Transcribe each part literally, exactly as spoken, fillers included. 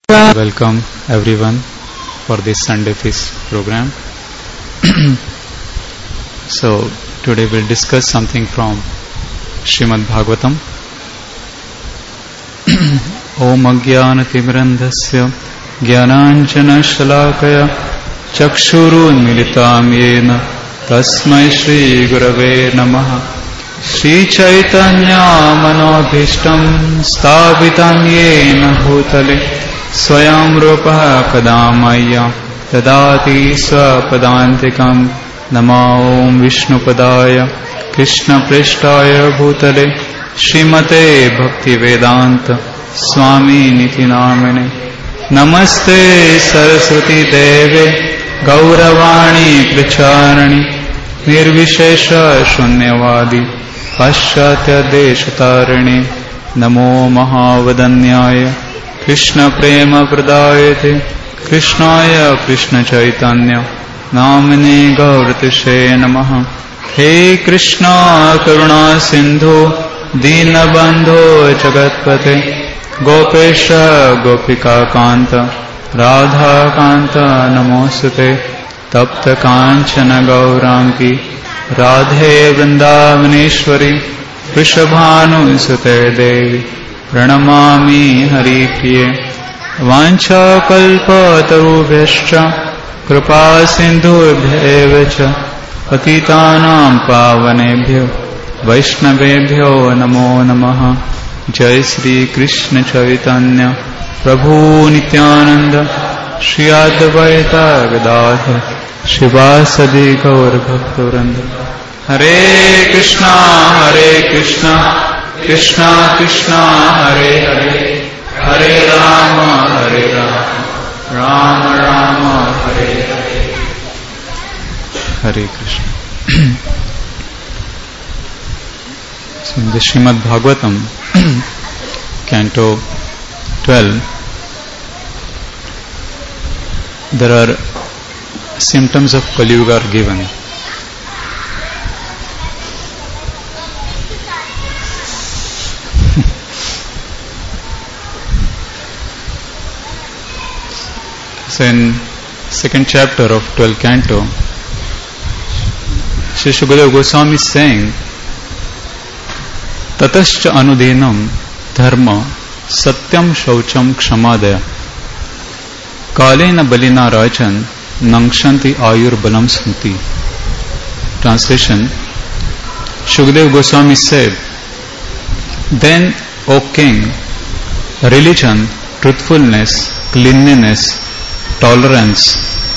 Welcome everyone for this Sunday Feast program. So today we'll discuss something from Srimad Bhagavatam. Om Ajnana-timirandhasya Jnananjana Shalakaya Chakshurunmilitam Yena Tasmai Shri Gurave Namaha. Shri Chaitanya Manobhishtam Sthapitam Yena Bhutale Swayam Rupa Kadamaya Dadati Swapadantikam Nama Om Vishnu Padaya Krishna Prishtaya Bhutale Srimate Bhakti Vedanta Swami Niti Namane Namaste Saraswati Deve Gauravani Pracharani Nirvishesha Shunyavadi Paschatya Deshatarane Namo Mahavadanyaya Krishna Prema Pradayate Krishnaya Krishna Chaitanya Namane Gauratishe Namaha. He Krishna Karuna Sindhu Dinabandho Jagatpate Gopesha Gopika Kanta Radha Kanta Namosute Tapta Kanchana Gaurangi Radhe Vrindavaneshwari Vrishabhanu Sute Devi Pranamami Hari Priye Vancha Kalpa Tarubhyascha Kripa Sindhubhyevacha Patitanam Pavanebhyo Vaishnavebhyo Namo Namaha. Jai Sri Krishna Chaitanya Prabhu Nityananda Shri Advaita Gadadhar Shivasadi Gaur Bhaktavranda. Hare Krishna Hare Krishna Krishna Krishna Hare Hare Hare Rama Hare Rama Rama Rama Hare Hare. Hare Krishna. So in the Srimad Bhagavatam, Canto twelve, there are symptoms of Kali Yuga are given. So in second chapter of twelfth canto, Sri Shukadeva Goswami is saying, Tatascha anudinam dharma satyam shaucham kshamadaya kalena balina rajan nangshanti ayur balam shanti. Translation: Shukadeva Goswami said, then, O king, religion, truthfulness, cleanliness, tolerance,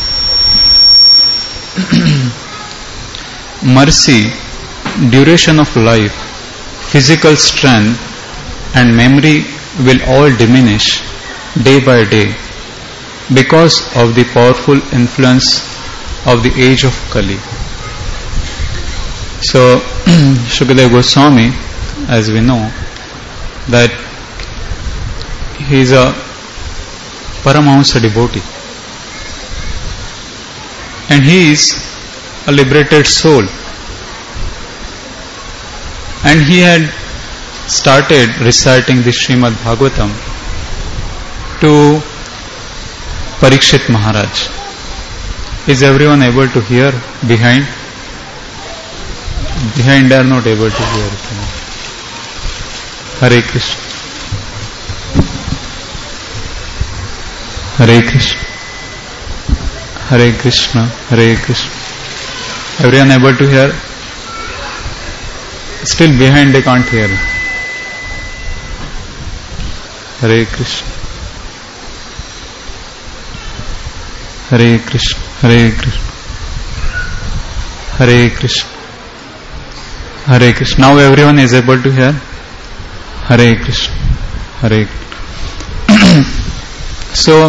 mercy, duration of life, physical strength and memory will all diminish day by day because of the powerful influence of the age of Kali. So, Shukadeva Goswami, as we know, that he is a Paramahamsa devotee. And he is a liberated soul. And he had started reciting the Srimad Bhagavatam to Parikshit Maharaj. Is everyone able to hear behind? Behind they are not able to hear. Hare Krishna. Hare Krishna. Hare Krishna, Hare Krishna. Everyone able to hear? Still behind they can't hear. Hare Krishna. Hare Krishna, Hare Krishna. Hare Krishna. Hare Krishna. Now everyone is able to hear? Hare Krishna, Hare Krishna. So,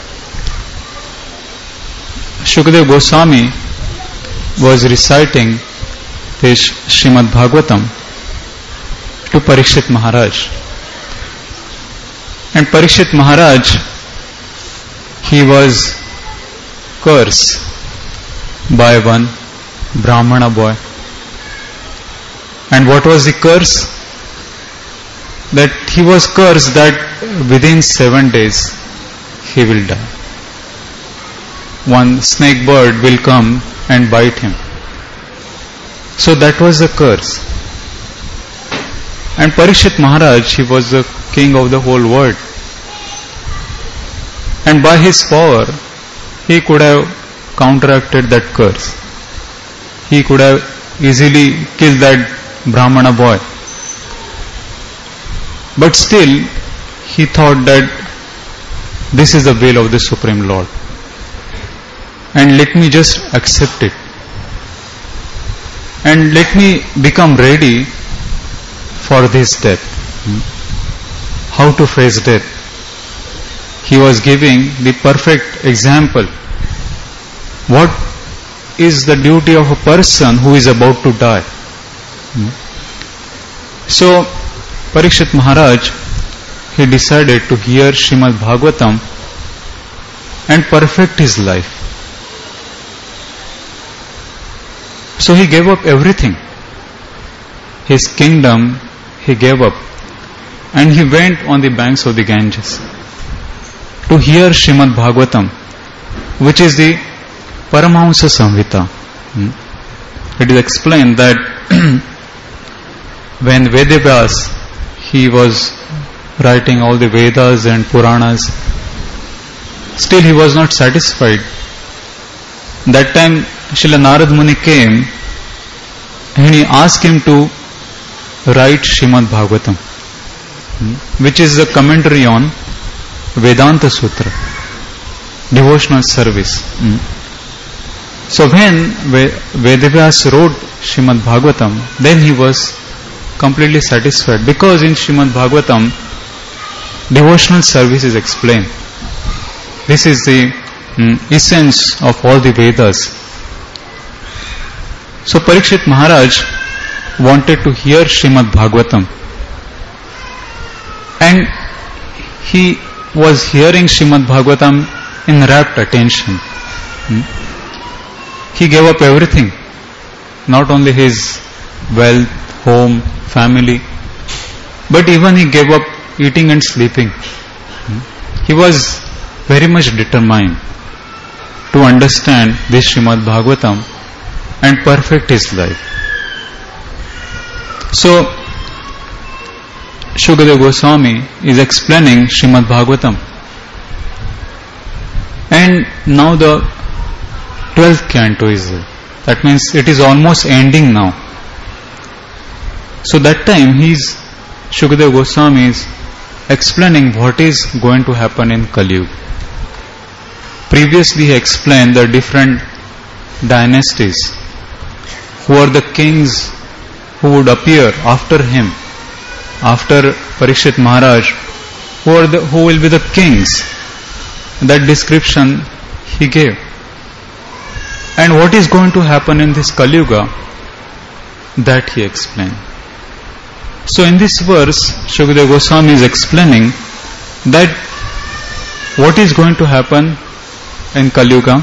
Shukadeva Goswami was reciting this Srimad Bhagavatam to Parikshit Maharaj. And Parikshit Maharaj, he was cursed by one Brahmana boy. And what was the curse? That he was cursed that within seven days he will die. One snake bird will come and bite him. So that was the curse. And Parikshit Maharaj, he was the king of the whole world. And by his power, he could have counteracted that curse. He could have easily killed that Brahmana boy. But still, he thought that this is the will of the Supreme Lord. And let me just accept it. And let me become ready for this death. How to face death? He was giving the perfect example. What is the duty of a person who is about to die? So, Parikshit Maharaj, he decided to hear Srimad Bhagavatam and perfect his life. So he gave up everything. His kingdom he gave up, and he went on the banks of the Ganges to hear Srimad Bhagavatam, which is the Paramahamsa Samhita. It is explained that when Vedavyas, he was writing all the Vedas and Puranas, still he was not satisfied. That time Srila Narad Muni came and he asked him to write Srimad Bhagavatam, which is a commentary on Vedanta Sutra, devotional service. So when Vedavyas wrote Srimad Bhagavatam, then he was completely satisfied, because in Srimad Bhagavatam devotional service is explained. This is the um, essence of all the Vedas. So Parikshit Maharaj wanted to hear Srimad Bhagavatam, and he was hearing Srimad Bhagavatam in rapt attention. He gave up everything, not only his wealth, home, family, but even he gave up eating and sleeping. He was very much determined to understand this Srimad Bhagavatam and perfect his life. So, Shukadeva Goswami is explaining Srimad Bhagavatam, and now the twelfth canto is there. That means it is almost ending now. So that time he is, Shukadeva Goswami is explaining what is going to happen in Kali Yuga. Previously he explained the different dynasties, who are the kings who would appear after him, after Parikshit Maharaj, who are the, who will be the kings. That description he gave. And what is going to happen in this Kali Yuga, that he explained. So in this verse, Shukadeva Goswami is explaining that what is going to happen in Kali Yuga,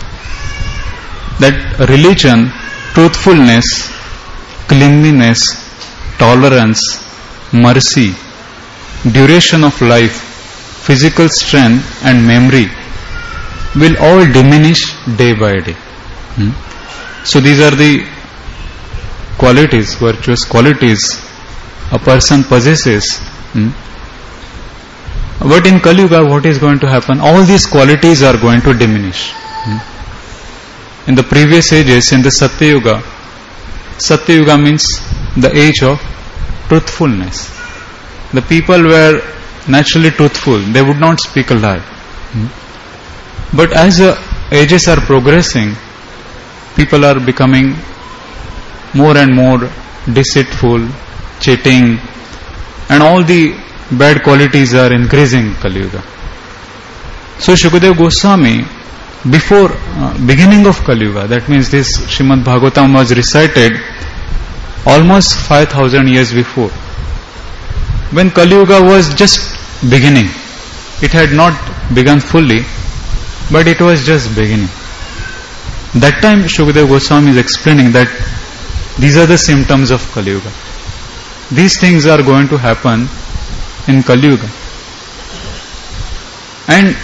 that religion, truthfulness, cleanliness, tolerance, mercy, duration of life, physical strength and memory will all diminish day by day. Hmm? So these are the qualities, virtuous qualities a person possesses. Hmm? But in Kali Yuga, what is going to happen? All these qualities are going to diminish. Hmm? In the previous ages, in the Satya Yuga, Satya Yuga means the age of truthfulness. The people were naturally truthful. They would not speak a lie. Hmm? But as the ages are progressing, people are becoming more and more deceitful, cheating, and all the bad qualities are increasing in Kali Yuga. So Shukadeva Goswami, before uh, beginning of Kali Yuga, that means this Srimad Bhagavatam was recited almost five thousand years before, when Kali Yuga was just beginning. It had not begun fully, but it was just beginning. That time Shukadeva Goswami is explaining that these are the symptoms of Kali Yuga. These things are going to happen in Kali Yuga. And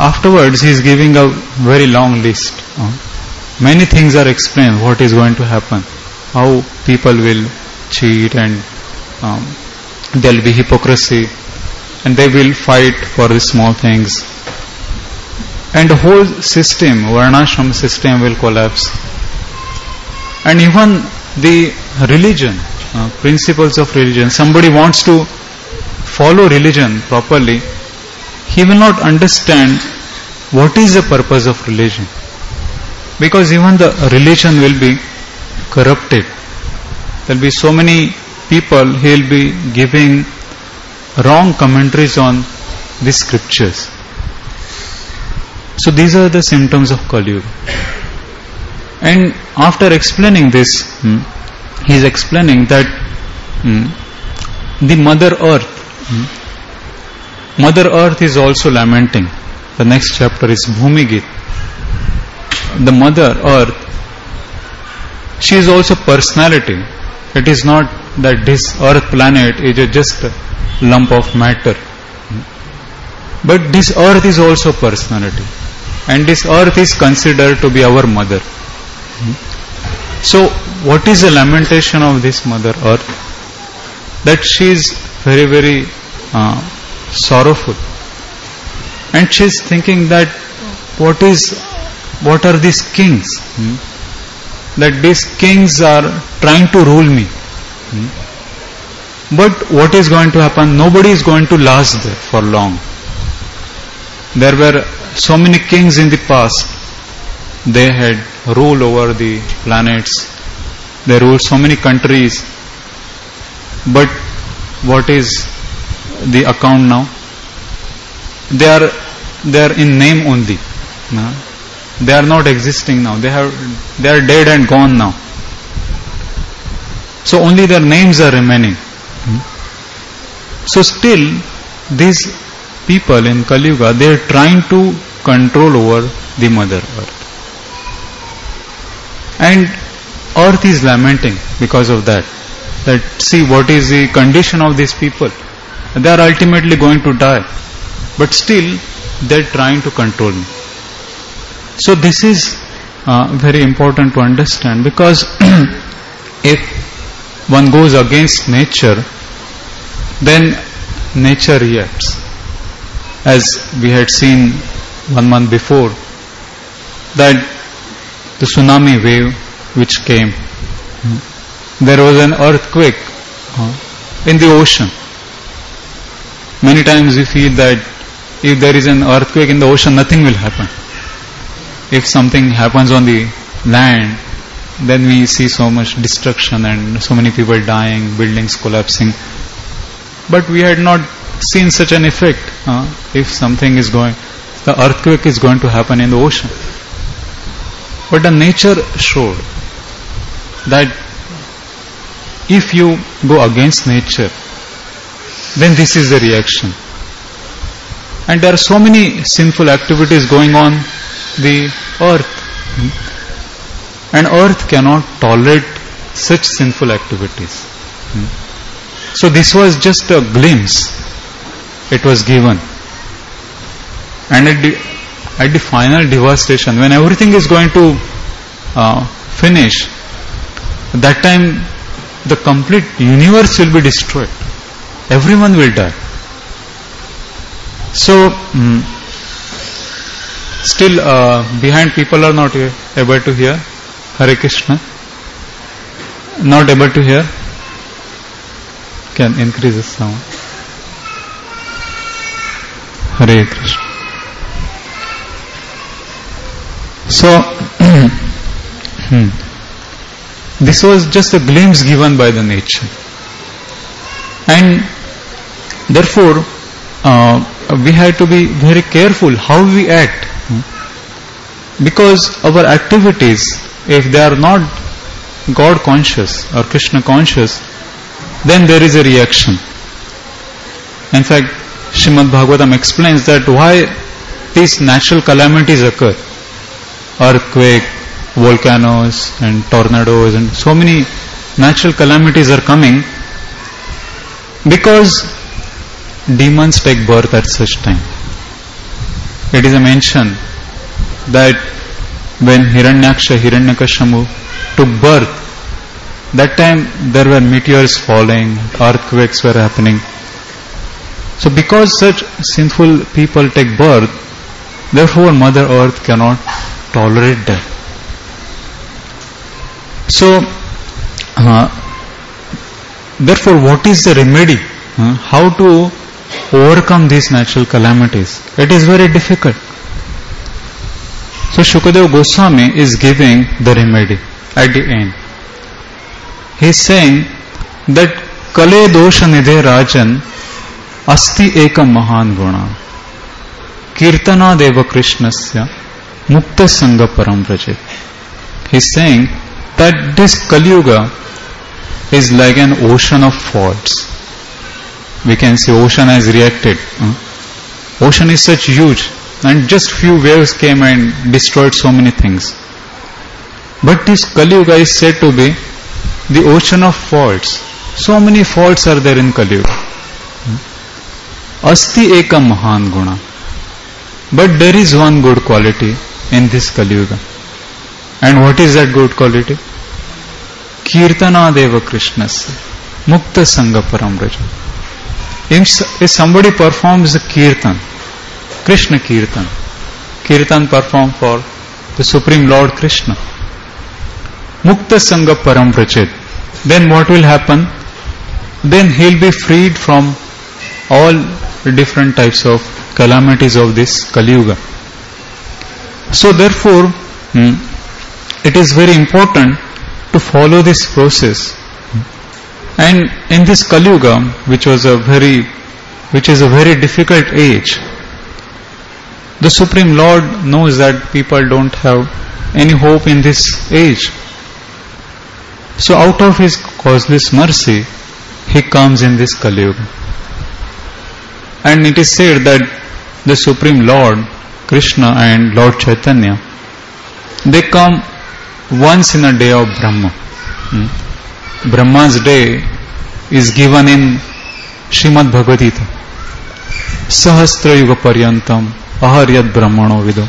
afterwards he is giving a very long list. Uh, many things are explained, what is going to happen, how people will cheat, and um, there will be hypocrisy, and they will fight for the small things. And the whole system, Varnashram system, will collapse. And even the religion, uh, principles of religion, somebody wants to follow religion properly, he will not understand what is the purpose of religion. Because even the religion will be corrupted. There will be so many people, he will be giving wrong commentaries on the scriptures. So these are the symptoms of Kali Yuga. And after explaining this, hmm, he is explaining that hmm, the Mother Earth, hmm, Mother Earth is also lamenting. The next chapter is Bhumigit. The Mother Earth, she is also personality. It is not that this Earth planet is a just a lump of matter. But this Earth is also personality. And this Earth is considered to be our mother. So, what is the lamentation of this Mother Earth? That she is very, very uh, sorrowful. And she is thinking that what is, what are these kings? Hmm? That these kings are trying to rule me. Hmm? But what is going to happen? Nobody is going to last there for long. There were so many kings in the past. They had rule over the planets. They ruled so many countries. But what is the account now? They are they are in name only. No? They are not existing now. They have they are dead and gone now. So only their names are remaining. Hmm? So still these people in Kali Yuga, they are trying to control over the Mother Earth. And Earth is lamenting because of that. That see what is the condition of these people. They are ultimately going to die. But still they are trying to control me. So this is uh, very important to understand, because if one goes against nature, then nature reacts. As we had seen one month before, that the tsunami wave which came, there was an earthquake uh, in the ocean. Many times we feel that if there is an earthquake in the ocean, nothing will happen. If something happens on the land, then we see so much destruction and so many people dying, buildings collapsing. But we had not seen such an effect. Uh, if something is going, the earthquake is going to happen in the ocean. But the nature showed that if you go against nature, then this is the reaction. And there are so many sinful activities going on the earth. And earth cannot tolerate such sinful activities. So this was just a glimpse. It was given. And at the, at the final devastation, when everything is going to uh, finish, that time the complete universe will be destroyed. Everyone will die. So, um, still uh, behind people are not able to hear. Hare Krishna. Not able to hear. Can increase the sound. Hare Krishna. So, this was just a glimpse given by the nature. And therefore, uh, we have to be very careful how we act. Because our activities, if they are not God conscious or Krishna conscious, then there is a reaction. In fact, Srimad Bhagavatam explains that why these natural calamities occur. Earthquake, volcanoes and tornadoes and so many natural calamities are coming because demons take birth at such time. it is a mention that when Hiranyaksha, Hiranyakashipu took birth, that time there were meteors falling, earthquakes were happening. So because such sinful people take birth, therefore Mother Earth cannot tolerate them. So, uh, therefore what is the remedy? Uh, how to overcome these natural calamities? It is very difficult. So Shukadeva Goswami is giving the remedy at the end. He is saying that Kale dosha nidhe rajan asti ekam mahan guna kirtana deva krishnasya mukta sangha param vrajit. He is saying that this Kali Yuga is like an ocean of faults. We can say ocean has reacted. Uh, ocean is such huge, and just few waves came and destroyed so many things. But this Kali Yuga is said to be the ocean of faults. So many faults are there in Kali Yuga. Asti ekam mahan guna. But there is one good quality in this Kali Yuga. And what is that good quality? Kirtana deva krishnasya mukta sangha param vraja. If somebody performs the kirtan, Krishna kirtan, kirtan performed for the Supreme Lord Krishna, mukta sangha param vrajit, then what will happen? Then he'll be freed from all different types of calamities of this Kali Yuga. So therefore, hmm, it is very important to follow this process. And in this Kali Yuga, which was a very, which is a very difficult age, the Supreme Lord knows that people don't have any hope in this age. So out of His causeless mercy, He comes in this Kali Yuga. And it is said that the Supreme Lord, Krishna and Lord Chaitanya, they come once in a day of Brahma. Hmm? Brahma's day is given in Srimad Bhagavad Gita. Sahasra Yuga Paryantam Aharyat Brahmano Vido.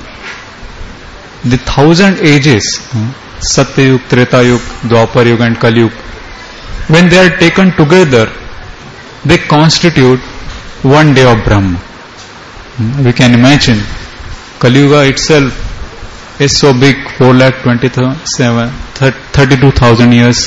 The thousand ages, hmm? Satya Yuga, Treta Yuga, Dwapar Yuga and Kali Yuga, when they are taken together, they constitute one day of Brahma. Hmm? We can imagine Kali Yuga itself is so big, four lakh twenty-seven, thirty-two thousand years.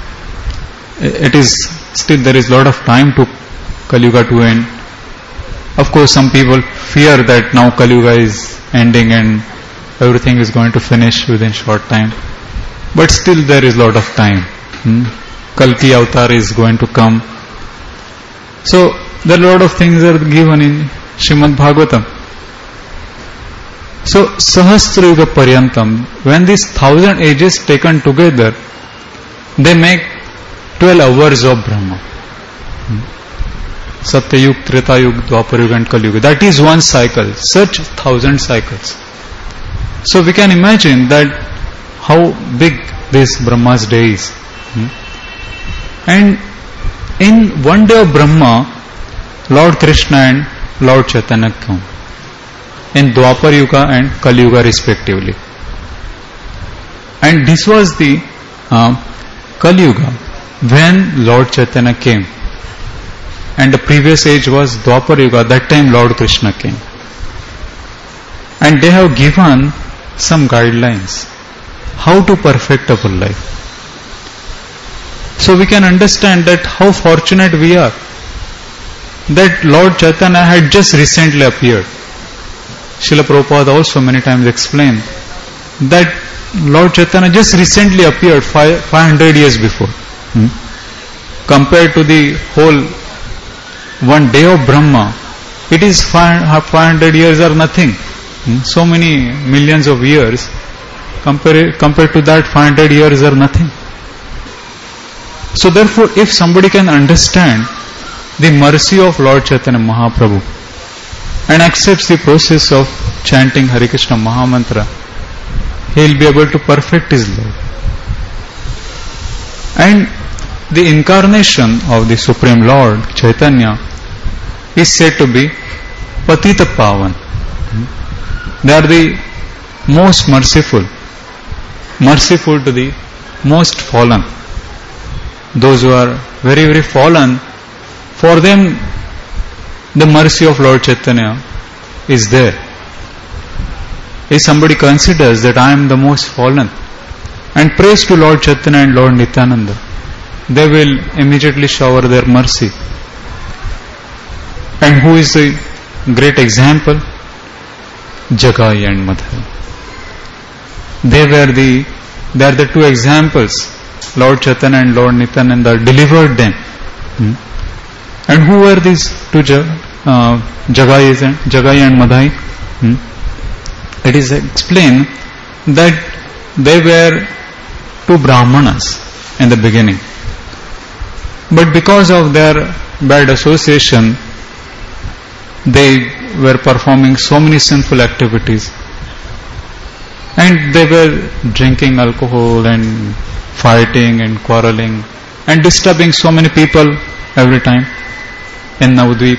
It is still, there is a lot of time to Kali Yuga to end. Of course, some people fear that now Kali Yuga is ending and everything is going to finish within short time. But still there is a lot of time. Hmm? Kalki Avatar is going to come. So there are a lot of things that are given in Srimad Bhagavatam. So Sahasra Yuga Paryantam, when these thousand ages taken together, they make twelve hours of Brahma. Hmm. Satya Yuga, Treta Yuga, Dwapar Yuga and Kali Yuga. That is one cycle, such thousand cycles. So we can imagine that how big this Brahma's day is. Hmm. And in one day of Brahma, Lord Krishna and Lord Chaitanya come in Dwapar Yuga and Kali Yuga respectively. And this was the uh, Kali Yuga when Lord Chaitanya came. And the previous age was Dwapar Yuga, that time Lord Krishna came. And they have given some guidelines how to perfect our life. So we can understand that how fortunate we are that Lord Chaitanya had just recently appeared. Srila Prabhupada also many times explained that Lord Chaitanya just recently appeared five hundred years before. Hmm? Compared to the whole one day of Brahma, it is five hundred years are nothing. Hmm? So many millions of years, compared, compared to that five hundred years are nothing. So therefore, if somebody can understand the mercy of Lord Chaitanya Mahaprabhu and accepts the process of chanting Hare Krishna Mahamantra, he will be able to perfect his life. And the incarnation of the Supreme Lord Chaitanya is said to be Patita Pavan. They are the most merciful, merciful to the most fallen. Those who are very, very fallen, for them the mercy of Lord Chaitanya is there. If somebody considers that I am the most fallen and prays to Lord Chaitanya and Lord Nityananda, they will immediately shower their mercy. And who is the great example? Jagai and Madhai. They were the, they are the two examples. Lord Chaitanya and Lord Nityananda delivered them. Hmm? And who were these two uh, Jagai and, Jagai and Madhai? Hmm? It is explained that they were two Brahmanas in the beginning. But because of their bad association, they were performing so many sinful activities. And they were drinking alcohol and fighting and quarreling and disturbing so many people every time in Navadvip.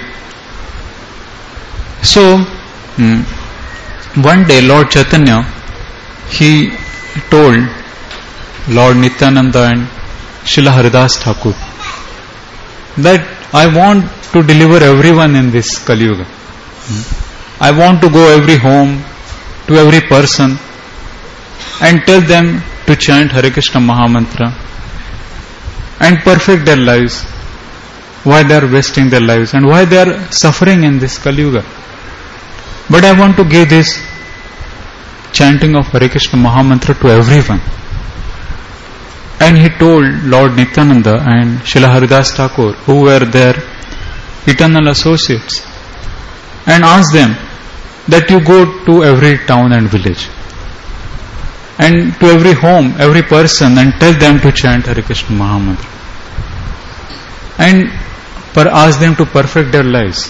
So, hmm, one day Lord Chaitanya, he told Lord Nityananda and Srila Haridas Thakur that I want to deliver everyone in this Kali Yuga. Hmm. I want to go every home, to every person and tell them to chant Hare Krishna Mahamantra and perfect their lives. Why they are wasting their lives and why they are suffering in this Kali Yuga. But I want to give this chanting of Hare Krishna Mahamantra to everyone. And he told Lord Nityananda and Srila Haridas Thakur, who were their eternal associates, and asked them that you go to every town and village and to every home, every person, and tell them to chant Hare Krishna Mahamantra and ask them to perfect their lives.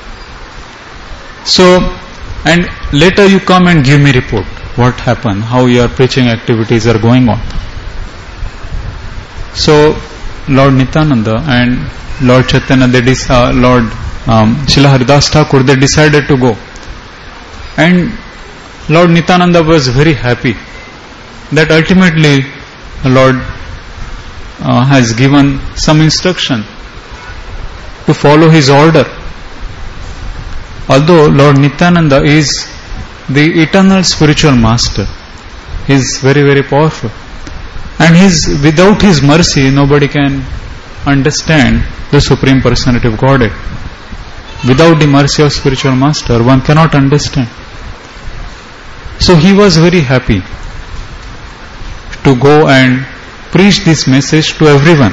So, and later you come and give me report what happened, how your preaching activities are going on. So Lord Nityananda and Lord Chaitanya, they dis- uh, Lord um, Srila Haridas Thakur, they decided to go. And Lord Nityananda was very happy that ultimately Lord uh, has given some instruction to follow his order. Although Lord Nityananda is the eternal spiritual master, he is very, very powerful. And his, without his mercy, nobody can understand the Supreme Personality of Godhead. Without the mercy of spiritual master, one cannot understand. So he was very happy to go and preach this message to everyone.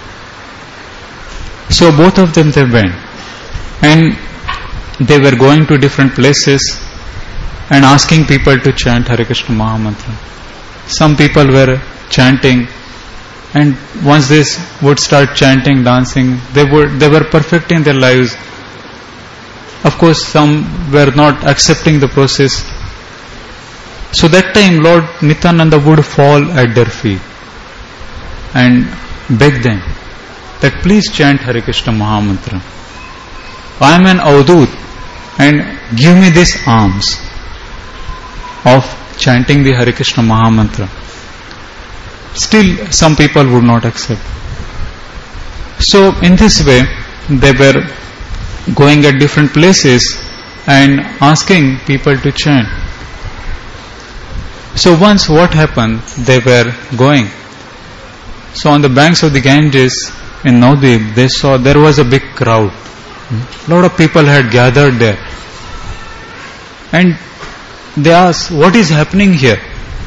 So both of them, they went. And they were going to different places and asking people to chant Hare Krishna Mahamantra. Some people were chanting, and once they would start chanting, dancing, they would they were perfecting their lives. Of course, some were not accepting the process. So that time Lord Nityananda would fall at their feet and beg them that please chant Hare Krishna Mahamantra. I am an Avadut and give me these alms of chanting the Hare Krishna Mahamantra. Still some people would not accept. So in this way they were going at different places and asking people to chant. So once what happened, they were going. So on the banks of the Ganges in Navadvip, they saw there was a big crowd. A lot of people had gathered there. And they asked, what is happening here?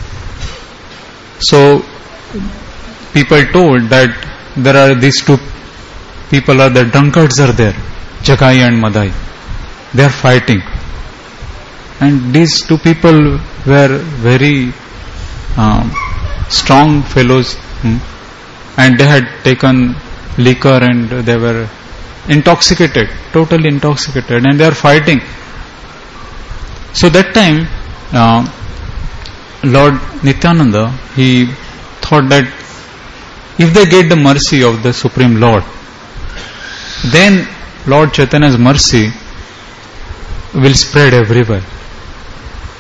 So people told that there are these two people, are the drunkards are there, Jagai and Madhai. They are fighting. And these two people were very um, strong fellows, hmm? and they had taken liquor and they were intoxicated, totally intoxicated, and they are fighting. So that time, uh, Lord Nityananda, he thought that if they get the mercy of the Supreme Lord, then Lord Chaitanya's mercy will spread everywhere.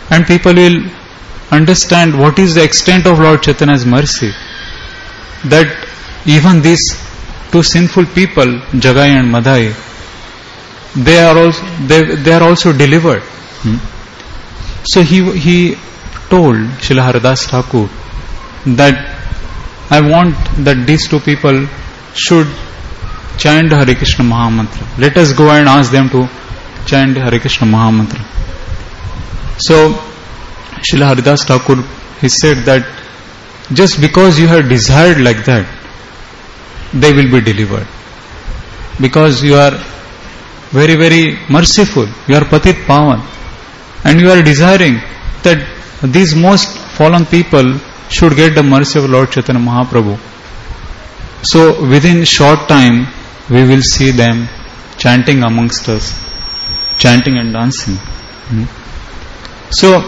and people will understand what is the extent of Lord Chaitanya's mercy, that even these two sinful people, Jagai and Madhai, they are also they, they are also delivered. Hmm? So he he told Srila Haridas Thakur that I want that these two people should chant Hare Krishna Mahamantra. Let us go and ask them to chant Hare Krishna Mahamantra. So Srila Haridas Thakur, he said that just because you have desired like that, they will be delivered. Because you are very, very merciful. You are Patit Pavan. And you are desiring that these most fallen people should get the mercy of Lord Chaitanya Mahaprabhu. So within short time, we will see them chanting amongst us, chanting and dancing. Hmm. So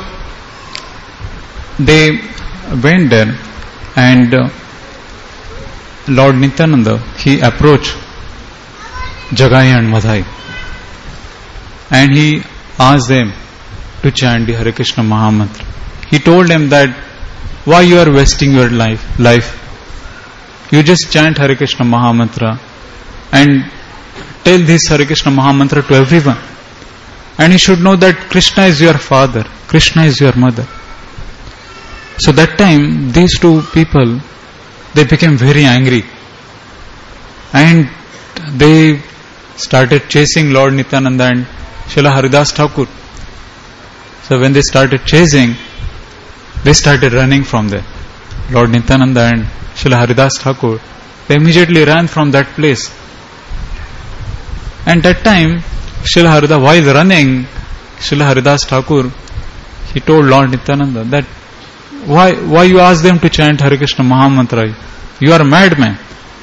they went there, and uh, Lord Nityananda, he approached Jagai and Madhai, and he asked them to chant the Hare Krishna Mahamantra. He told them that why you are wasting your life, life. You just chant Hare Krishna Mahamantra and tell this Hare Krishna Mahamantra to everyone. And you should know that Krishna is your father, Krishna is your mother. So that time, these two people, they became very angry. And they started chasing Lord Nityananda and Srila Haridas Thakur. So when they started chasing, they started running from there. Lord Nityananda and Srila Haridas Thakur, they immediately ran from that place. And that time, Srila Haridas, while running, Srila Haridas Thakur, he told Lord Nityananda that why why you ask them to chant Hare Krishna Mahamantra? You are a madman.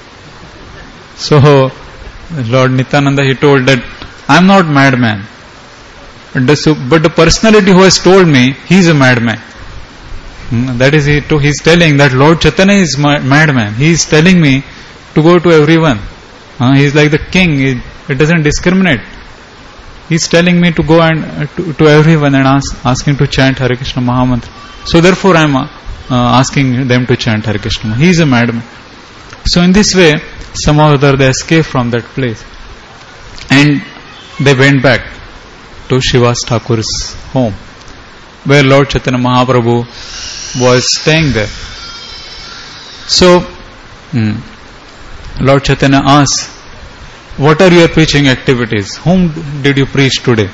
So Lord Nityananda, he told that I am not madman. But the, but the personality who has told me, he is a madman. That is, he to, he is telling that Lord Chaitanya is ma- madman. He is telling me to go to everyone. Uh, he is like the king. He, it doesn't discriminate. He is telling me to go and uh, to, to everyone and ask asking to chant Hare Krishna Mahamantra. So therefore I am uh, asking them to chant Hare Krishna. He is a madman. So in this way, somehow or other they escaped from that place, and they went back to Srivas Thakur's home, where Lord Chaitanya Mahaprabhu was staying there. So hmm, Lord Chaitanya asked, what are your preaching activities? Whom did you preach today?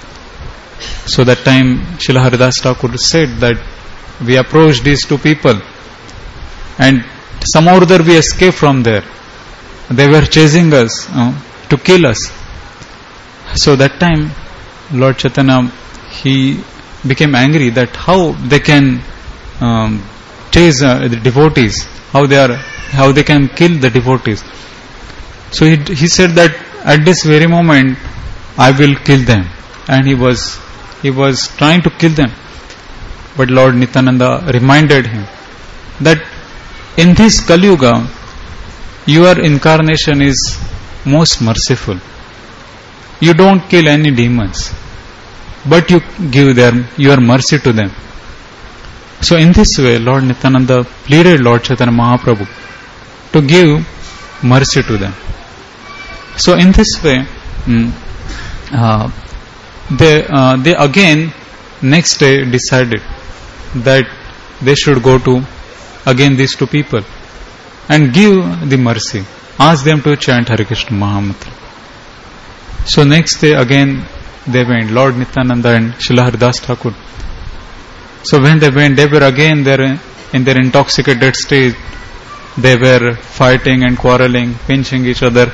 So that time Srila Haridas Thakur said that we approached these two people, and somehow or other we escaped from there. They were chasing us uh, to kill us. So that time Lord Chaitanya, he became angry that how they can um, chase uh, the devotees, how they are, how they can kill the devotees. So he, he said that at this very moment I will kill them, and he was he was trying to kill them. But Lord Nityananda reminded him that in this Kali Yuga, your incarnation is most merciful. You don't kill any demons, but you give them your mercy to them. So in this way, Lord Nityananda pleaded Lord Chaitanya Mahaprabhu to give mercy to them. So in this way, mm, uh, they uh, they again next day decided that they should go to again these two people and give the mercy, ask them to chant Hare Krishna Mahamantra. So next day again they went, Lord Nityananda and Srila Haridas Thakur. So when they went, they were again there in their intoxicated state. They were fighting and quarreling, pinching each other.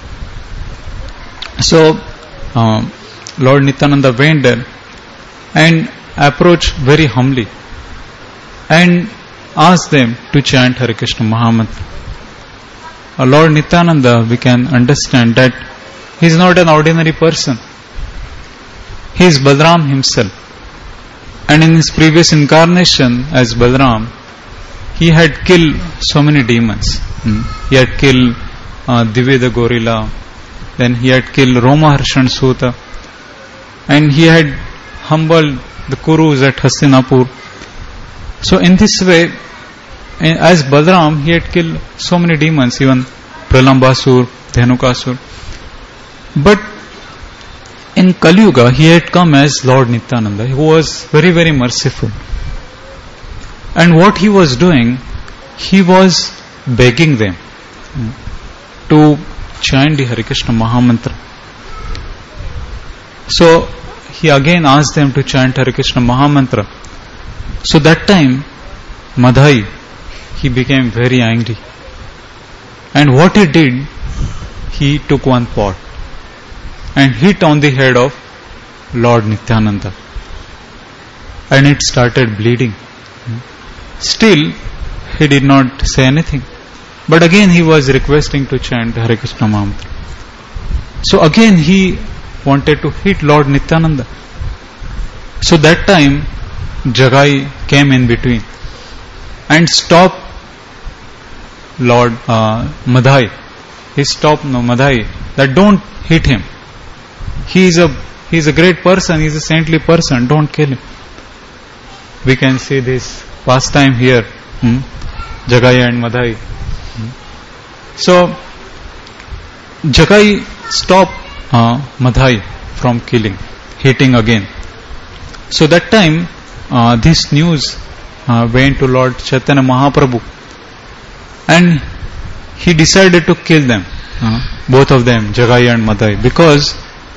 So um, Lord Nityananda went there and approached very humbly and asked them to chant Hare Krishna Mahamantra. Uh, Lord Nityananda, we can understand that he is not an ordinary person. He is Balaram himself. And in his previous incarnation as Balaram, he had killed so many demons. Hmm. He had killed uh, Divya the gorilla, then he had killed Romaharshan Suta, and he had humbled the Kurus at Hastinapur. So in this way, as Balaram, he had killed so many demons, even Pralambasur, Dhenukasur. But in Kali Yuga, he had come as Lord Nityananda, who was very, very merciful. And what he was doing, he was begging them to chant the Hare Krishna Mahamantra. So he again asked them to chant Hare Krishna Mahamantra. So that time, Madhai, he became very angry. And what he did, he took one pot and hit on the head of Lord Nityananda. And it started bleeding. Still, he did not say anything. But again he was requesting to chant Hare Krishna Mahamantra. So again he wanted to hit Lord Nityananda. So that time Jagai came in between and stopped Lord uh, Madhai. He stopped no Madhai that don't hit him. He is a he is a great person. He is a saintly person. Don't kill him. We can see this pastime here. Hmm? Jagai and Madhai. Hmm? So Jagai stopped uh, Madhai from killing, hitting again. So that time uh, this news uh, went to Lord Chaitanya Mahaprabhu, and he decided to kill them, uh, both of them, Jagai and Madhai, because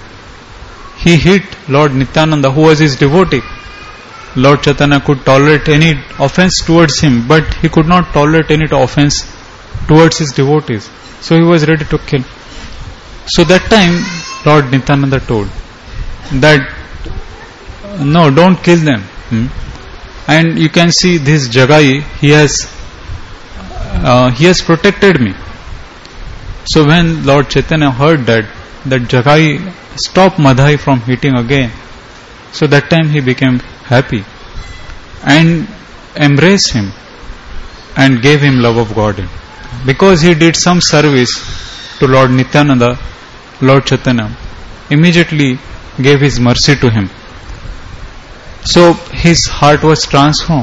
he hit Lord Nityananda, who was his devotee. Lord Chaitanya could tolerate any offense towards him, but he could not tolerate any offense towards his devotees. So he was ready to kill. So that time Lord Nityananda told that no, don't kill them. Hmm? And you can see this Jagai, he has uh, he has protected me. So when Lord Chaitanya heard that that Jagai stopped Madhai from hitting again, so that time he became happy and embraced him and gave him love of God. Because he did some service to Lord Nityananda, Lord Chaitanya immediately gave his mercy to him. So his heart was transformed.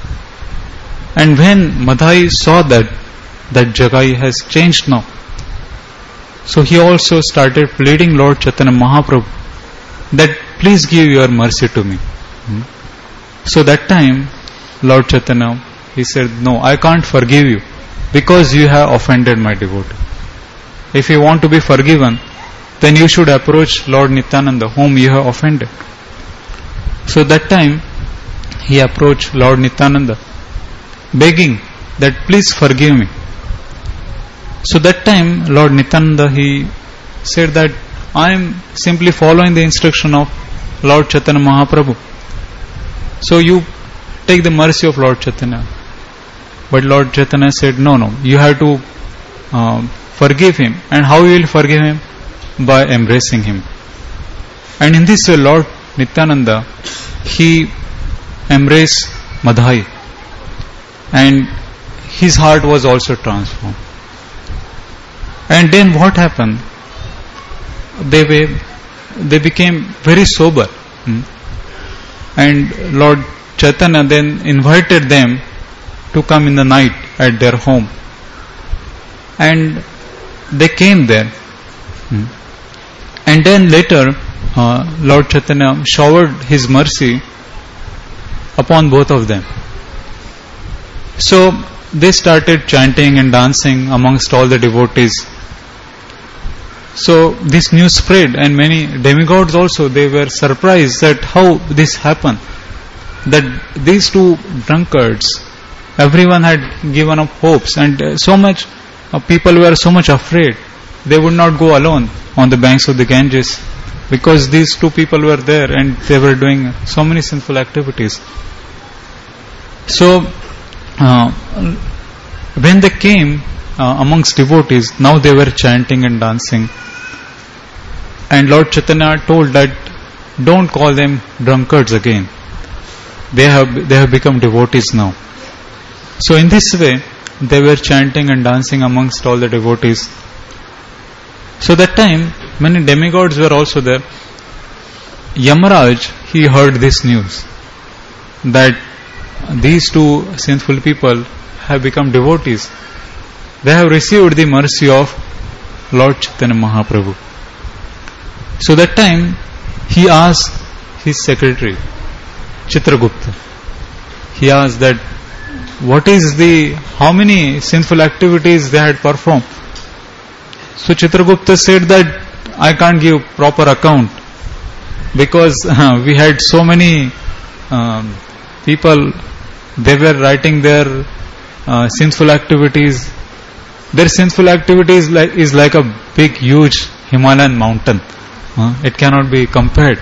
And when Madhai saw that that Jagai has changed now, so he also started pleading Lord Chaitanya Mahaprabhu that please give your mercy to me. Hmm? So that time Lord Chaitanya, he said, no, I can't forgive you because you have offended my devotee. If you want to be forgiven, then you should approach Lord Nityananda, whom you have offended. So that time he approached Lord Nityananda begging that please forgive me. So that time Lord Nityananda, he said that I am simply following the instruction of Lord Chaitanya Mahaprabhu. So you take the mercy of Lord Chaitanya. But Lord Chaitanya said, no, no, you have to um, forgive him. And how you will forgive him? By embracing him. And in this way Lord Nityananda, he embraced Madhai, and his heart was also transformed. And then what happened? They were, they became very sober. Hmm? And Lord Chaitanya then invited them to come in the night at their home. And they came there. Hmm? And then later, uh, Lord Chaitanya showered his mercy upon both of them. So they started chanting and dancing amongst all the devotees. So this news spread, and many demigods also, they were surprised that how this happened. That these two drunkards, everyone had given up hopes, and uh, so much uh, people were so much afraid. They would not go alone on the banks of the Ganges, because these two people were there and they were doing so many sinful activities. So uh, when they came uh, amongst devotees, now they were chanting and dancing. And Lord Chaitanya told that don't call them drunkards again. They have they have become devotees now. So in this way, they were chanting and dancing amongst all the devotees. So that time, many demigods were also there. Yamaraj, he heard this news. that these two sinful people have become devotees. They have received the mercy of Lord Chaitanya Mahaprabhu. So that time he asked his secretary, Chitragupta, he asked that what is the, how many sinful activities they had performed. So Chitragupta said that I can't give proper account because uh, we had so many um, people, they were writing their uh, sinful activities. Their sinful activities like, is like a big huge Himalayan mountain. Uh, it cannot be compared.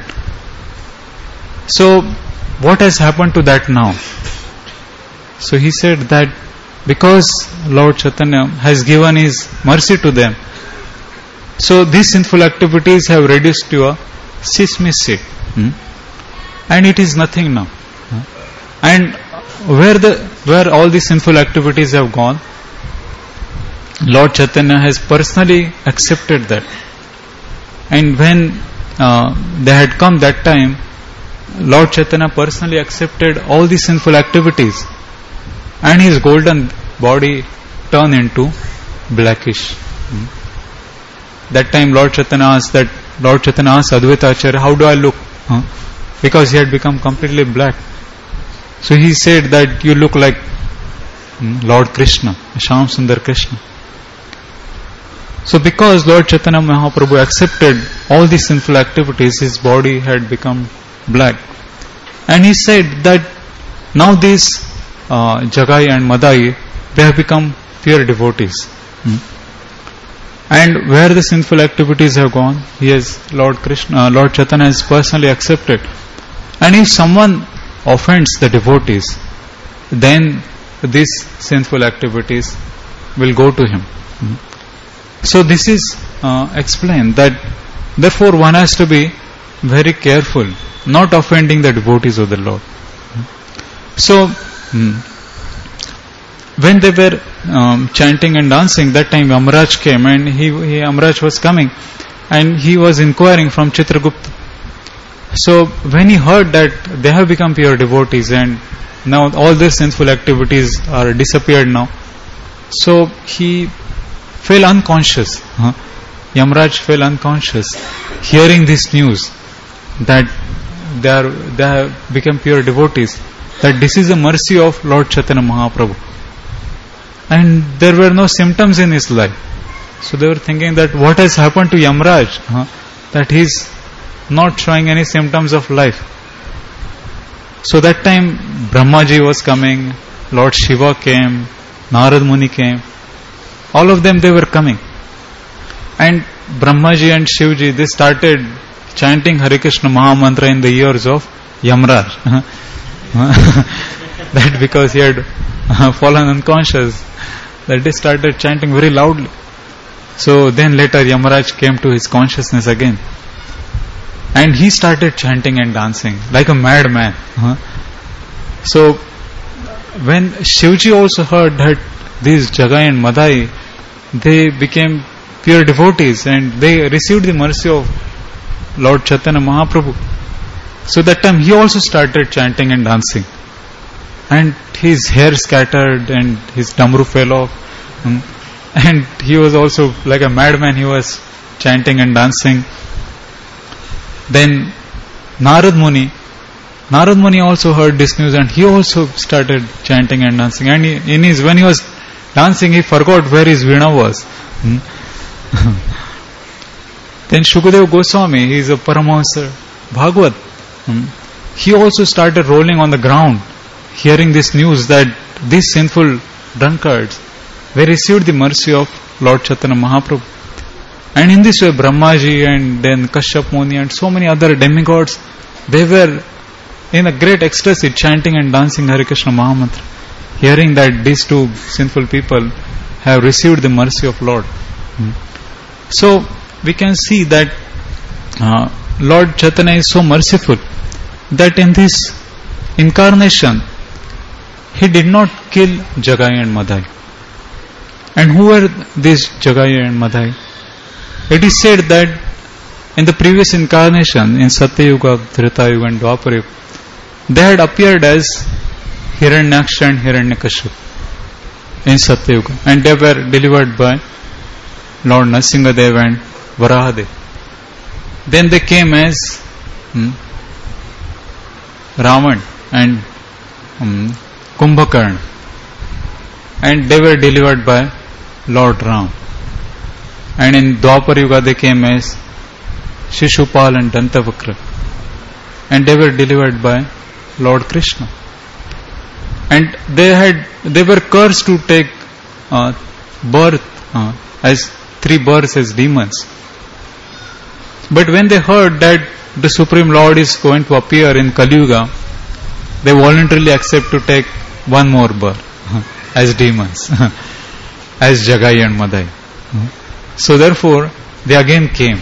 So what has happened to that now? So he said that because Lord Chaitanya has given his mercy to them, so these sinful activities have reduced to a sesame seed, hmm? and it is nothing now. Hmm? And where the where all these sinful activities have gone, Lord Chaitanya has personally accepted that. And when uh, they had come that time, Lord Chaitanya personally accepted all these sinful activities, and his golden body turned into blackish. Hmm? That time Lord Chaitanya asked that Lord Chaitanya asked Advaita Acharya, how do I look? Huh? Because he had become completely black. So he said that you look like hmm, Lord Krishna, Shyam Sundar Krishna. So because Lord Chaitanya Mahaprabhu accepted all these sinful activities, his body had become black. And he said that now these uh, Jagai and Madai, they have become pure devotees. Hmm? And where the sinful activities have gone, he has, Lord Krishna, uh, Lord Chaitanya has personally accepted. And if someone offends the devotees, then these sinful activities will go to him. Hmm? So this is uh, explained that therefore one has to be very careful, not offending the devotees of the Lord. Hmm? So hmm, when they were um, chanting and dancing, that time Yamaraj came, and he, he Yamaraj was coming, and he was inquiring from Chitragupta. So when he heard that they have become pure devotees and now all their sinful activities are disappeared now, so he fell unconscious. Huh? Yamaraj fell unconscious hearing this news that they are they have become pure devotees, that this is the mercy of Lord Chaitanya Mahaprabhu. And there were no symptoms in his life. So they were thinking that what has happened to Yamaraj, huh? that he is not showing any symptoms of life. So that time Brahmaji was coming, Lord Shiva came, Narad Muni came. All of them, they were coming. And Brahmaji and Shivji, they started chanting Hare Krishna Mahamantra in the ears of Yamaraj. That because he had fallen unconscious, that they started chanting very loudly. So then later Yamaraj came to his consciousness again, and he started chanting and dancing like a madman. So when Shivji also heard that these Jagai and Madai, they became pure devotees and they received the mercy of Lord Chaitanya Mahaprabhu, so that time he also started chanting and dancing, and his hair scattered and his damru fell off, and he was also like a madman, he was chanting and dancing. Then Narad Muni Narad Muni also heard this news, and he also started chanting and dancing, and he, in his when he was dancing, he forgot where his veena was. Then Shukadeva Goswami, he is a Paramahansa Bhagavad, he also started rolling on the ground hearing this news that these sinful drunkards, they received the mercy of Lord Chaitanya Mahaprabhu. And in this way Brahmaji and then Kashyap Muni and so many other demigods, they were in a great ecstasy chanting and dancing Hare Krishna Mahamantra, hearing that these two sinful people have received the mercy of Lord. So we can see that uh, Lord Chaitanya is so merciful that in this incarnation he did not kill Jagai and Madai. And who were these Jagai and Madai? It is said that in the previous incarnation, in Satya Yuga, Treta Yuga and Dwapara Yuga, they had appeared as Hiranyaksha and Hiranyakashipu in Satyuga, and they were delivered by Lord Nrsimhadev and Varahadev. Then they came as hmm, Ravan and um, Kumbhakarna, and they were delivered by Lord Ram. And in Dwapar Yuga they came as Shishupal and Dantavakra, and they were delivered by Lord Krishna. And they had they were cursed to take uh, birth uh, as three births as demons. But when they heard that the Supreme Lord is going to appear in Kali Yuga, they voluntarily accept to take one more birth as demons, as Jagai and Madai. So therefore, they again came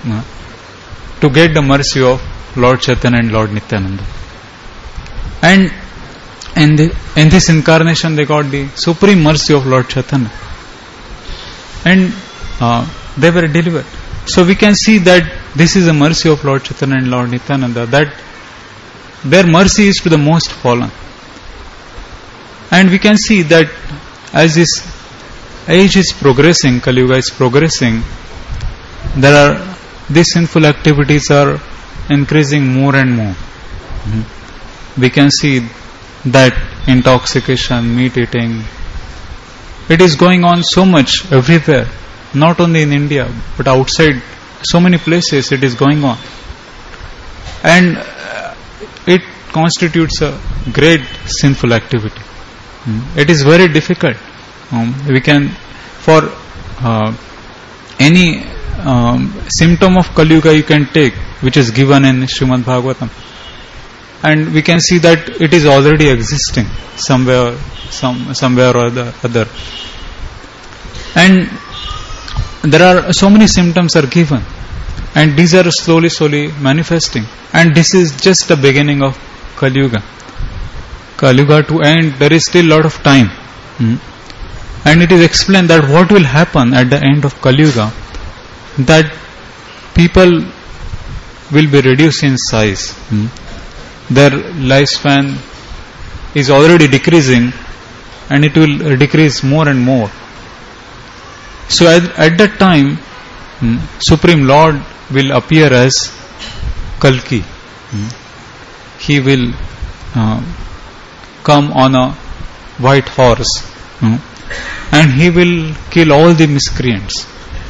to get the mercy of Lord Chaitanya and Lord Nityananda. And in, the, in this incarnation, they got the supreme mercy of Lord Chaitanya. And uh, they were delivered. So we can see that this is the mercy of Lord Chaitanya and Lord Nityananda, that their mercy is to the most fallen. And we can see that as this age is progressing, Kali Yuga is progressing, there are these sinful activities are increasing more and more. Mm-hmm. We can see that intoxication, meat eating, it is going on so much everywhere, not only in India but outside so many places it is going on, and it constitutes a great sinful activity. Mm-hmm. It is very difficult. Um, we can, for uh, any um, symptom of Kali Yuga you can take, which is given in Srimad Bhagavatam, and we can see that it is already existing somewhere, some somewhere or the other. And there are so many symptoms are given, and these are slowly, slowly manifesting. And this is just the beginning of Kali Yuga. Kali Yuga to end, there is still a lot of time. Hmm. And it is explained that what will happen at the end of Kali Yuga, that people will be reduced in size. Hmm. Their lifespan is already decreasing, and it will decrease more and more. So at, at that time, hmm, Supreme Lord will appear as Kalki. Hmm. He will uh, come on a white horse. Hmm. And he will kill all the miscreants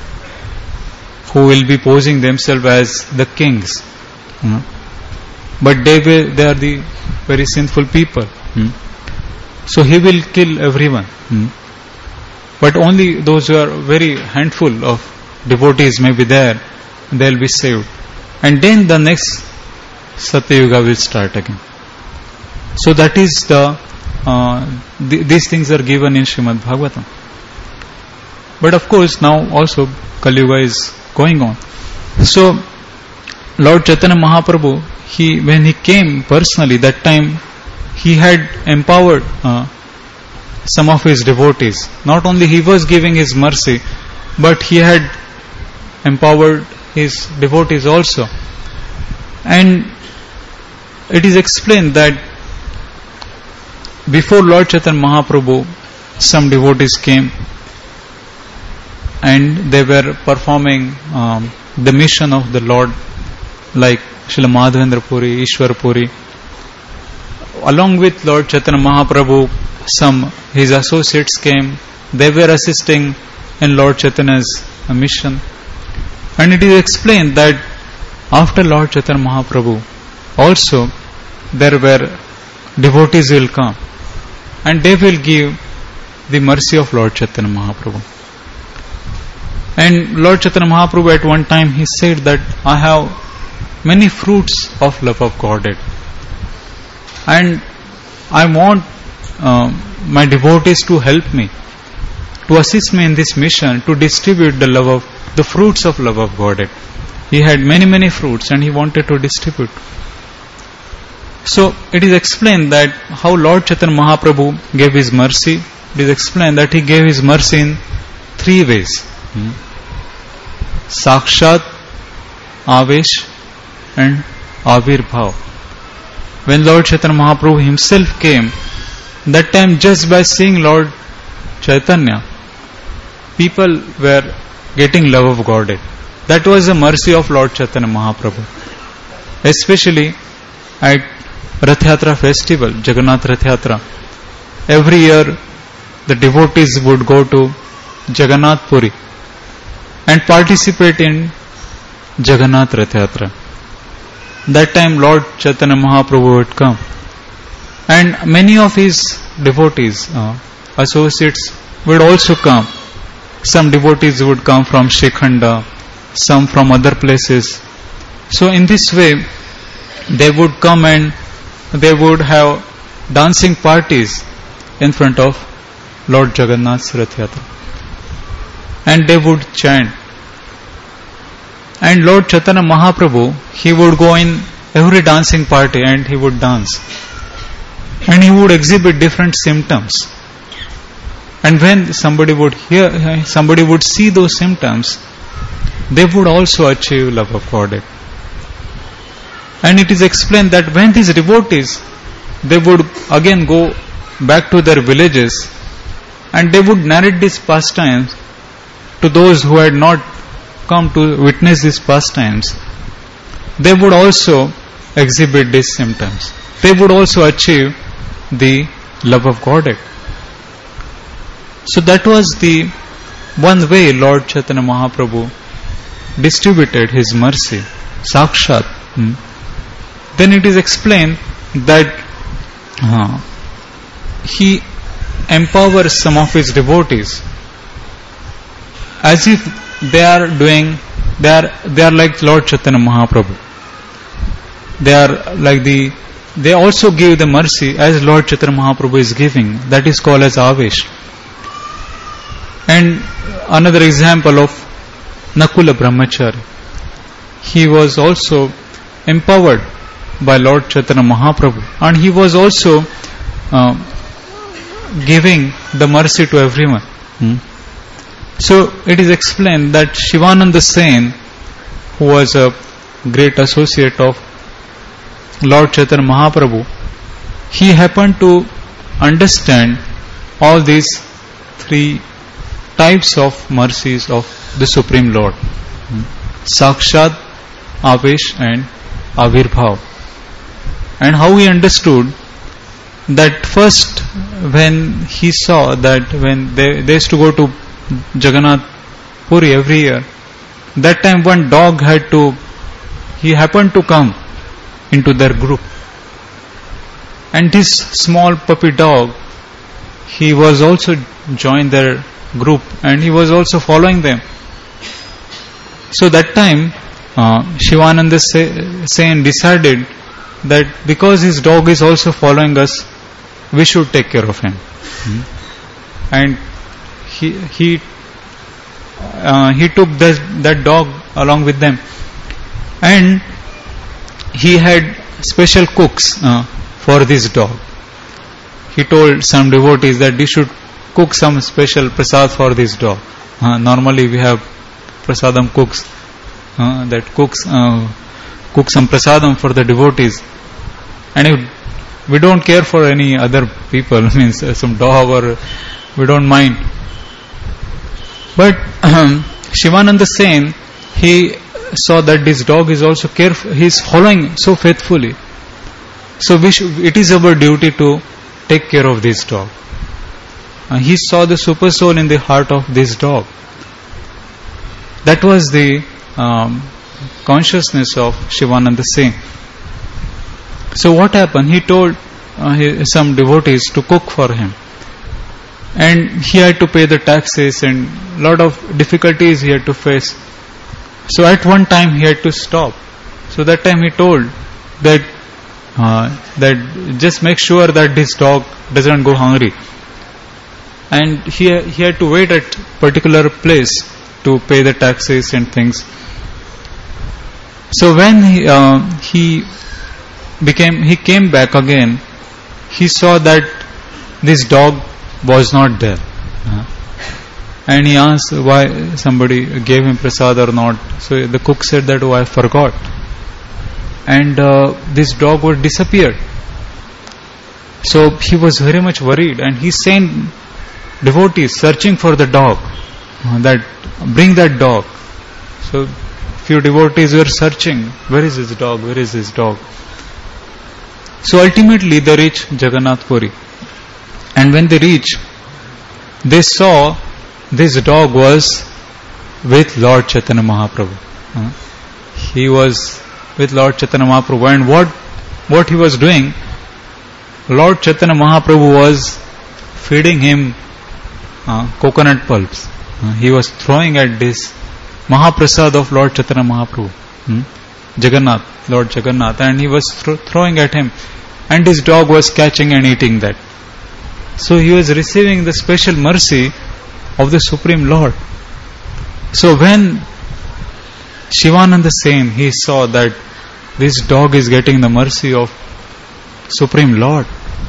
who will be posing themselves as the kings. Hmm. But they will, they are the very sinful people. Hmm. So he will kill everyone. Hmm. But only those who are very handful of devotees may be there, they will be saved. And then the next Satya Yuga will start again. So that is the Uh, th- these things are given in Srimad Bhagavatam. But of course now also Kali Yuga is going on. So Lord Chaitanya Mahaprabhu, he when he came personally, that time he had empowered uh, some of his devotees. Not only he was giving his mercy, but he had empowered his devotees also. And it is explained that before Lord Chaitanya Mahaprabhu, some devotees came and they were performing um, the mission of the Lord, like Srila Madhavendra Puri, Ishwar Puri. Along with Lord Chaitanya Mahaprabhu, some his associates came. They were assisting in Lord Chaitanya's uh, mission. And it is explained that after Lord Chaitanya Mahaprabhu, also there were devotees will come, and they will give the mercy of Lord Chaitanya Mahaprabhu. And Lord Chaitanya Mahaprabhu at one time he said that I have many fruits of love of Godhead, and I want uh, my devotees to help me, to assist me in this mission, to distribute the love of the fruits of love of Godhead. He had many many fruits and he wanted to distribute. So it is explained that how Lord Chaitanya Mahaprabhu gave his mercy. It is explained that he gave his mercy in three ways. Hmm. Sakshat, Avesh and Avirbhav. when Lord Chaitanya Mahaprabhu himself came, that time just by seeing Lord Chaitanya, people were getting love of Godhead. That was the mercy of Lord Chaitanya Mahaprabhu. Especially at Rath Yatra festival, Jagannath Rath Yatra. Every year the devotees would go to Jagannath Puri and participate in Jagannath Rath Yatra. That time Lord Chaitanya Mahaprabhu would come, and many of his devotees, uh, associates would also come. Some devotees would come from Shekhanda, some from other places. So in this way they would come and they would have dancing parties in front of Lord Jagannath's Rath Yatra, and they would chant. And Lord Chaitanya Mahaprabhu, he would go in every dancing party and he would dance, and he would exhibit different symptoms. And when somebody would hear, somebody would see those symptoms, they would also achieve love of Godhead. And it is explained that when these devotees, they would again go back to their villages, and they would narrate these pastimes to those who had not come to witness these pastimes, they would also exhibit these symptoms. They would also achieve the love of Godhead. So that was the one way Lord Chaitanya Mahaprabhu distributed his mercy, Sakshat. Hmm. Then it is explained that uh, he empowers some of his devotees as if they are doing, they are, they are like Lord Chaitanya Mahaprabhu. They are like the, they also give the mercy as Lord Chaitanya Mahaprabhu is giving. That is called as Avesh. And another example of Nakula Brahmachari, he was also empowered by Lord Chaitanya Mahaprabhu, and he was also uh, giving the mercy to everyone. Hmm? So it is explained that Shivananda Sen, who was a great associate of Lord Chaitanya Mahaprabhu, he happened to understand all these three types of mercies of the Supreme Lord: Sakshat, Avesh and Avirbhav. And how he understood that first, when he saw that when they, they used to go to Jagannath Puri every year, that time one dog had to, he happened to come into their group. And this small puppy dog, he was also joined their group and he was also following them. So that time uh, Shivananda Sen decided that because his dog is also following us, we should take care of him. Hmm. And he he uh, he took this, that dog along with them, and he had special cooks uh, for this dog. He told some devotees that they should cook some special prasad for this dog. Uh, normally we have prasadam cooks uh, that cooks uh, cook some prasadam for the devotees, and if we don't care for any other people, means uh, some dog or we don't mind. But um, Shivananda Sen, he saw that this dog is also careful, he is following so faithfully. So we should, it is our duty to take care of this dog. Uh, he saw the super soul in the heart of this dog. That was the um, consciousness of Shivananda Sen. So what happened? He told uh, he, some devotees to cook for him, and he had to pay the taxes and lot of difficulties he had to face. So at one time he had to stop. So that time he told that uh, that just make sure that this dog doesn't go hungry, and he he had to wait at particular place to pay the taxes and things. So when he, uh, he became he came back again, he saw that this dog was not there, uh, and he asked why somebody gave him prasad or not. So the cook said that, oh, I forgot, and uh, this dog was disappeared. So he was very much worried, and he sent devotees searching for the dog, uh, that bring that dog. So few devotees were searching, where is this dog, where is this dog? So ultimately they reached Jagannath Puri, and when they reached, they saw this dog was with Lord Chaitanya Mahaprabhu. Uh, he was with Lord Chaitanya Mahaprabhu, and what what he was doing, Lord Chaitanya Mahaprabhu was feeding him uh, coconut pulps. Uh, he was throwing at this Mahaprasad of Lord Chaitanya Mahaprabhu, hmm? Jagannath, Lord Jagannath, and he was thro- throwing at him, and his dog was catching and eating that. So he was receiving the special mercy of the Supreme Lord. So when Shivananda Sen, he saw that this dog is getting the mercy of Supreme Lord,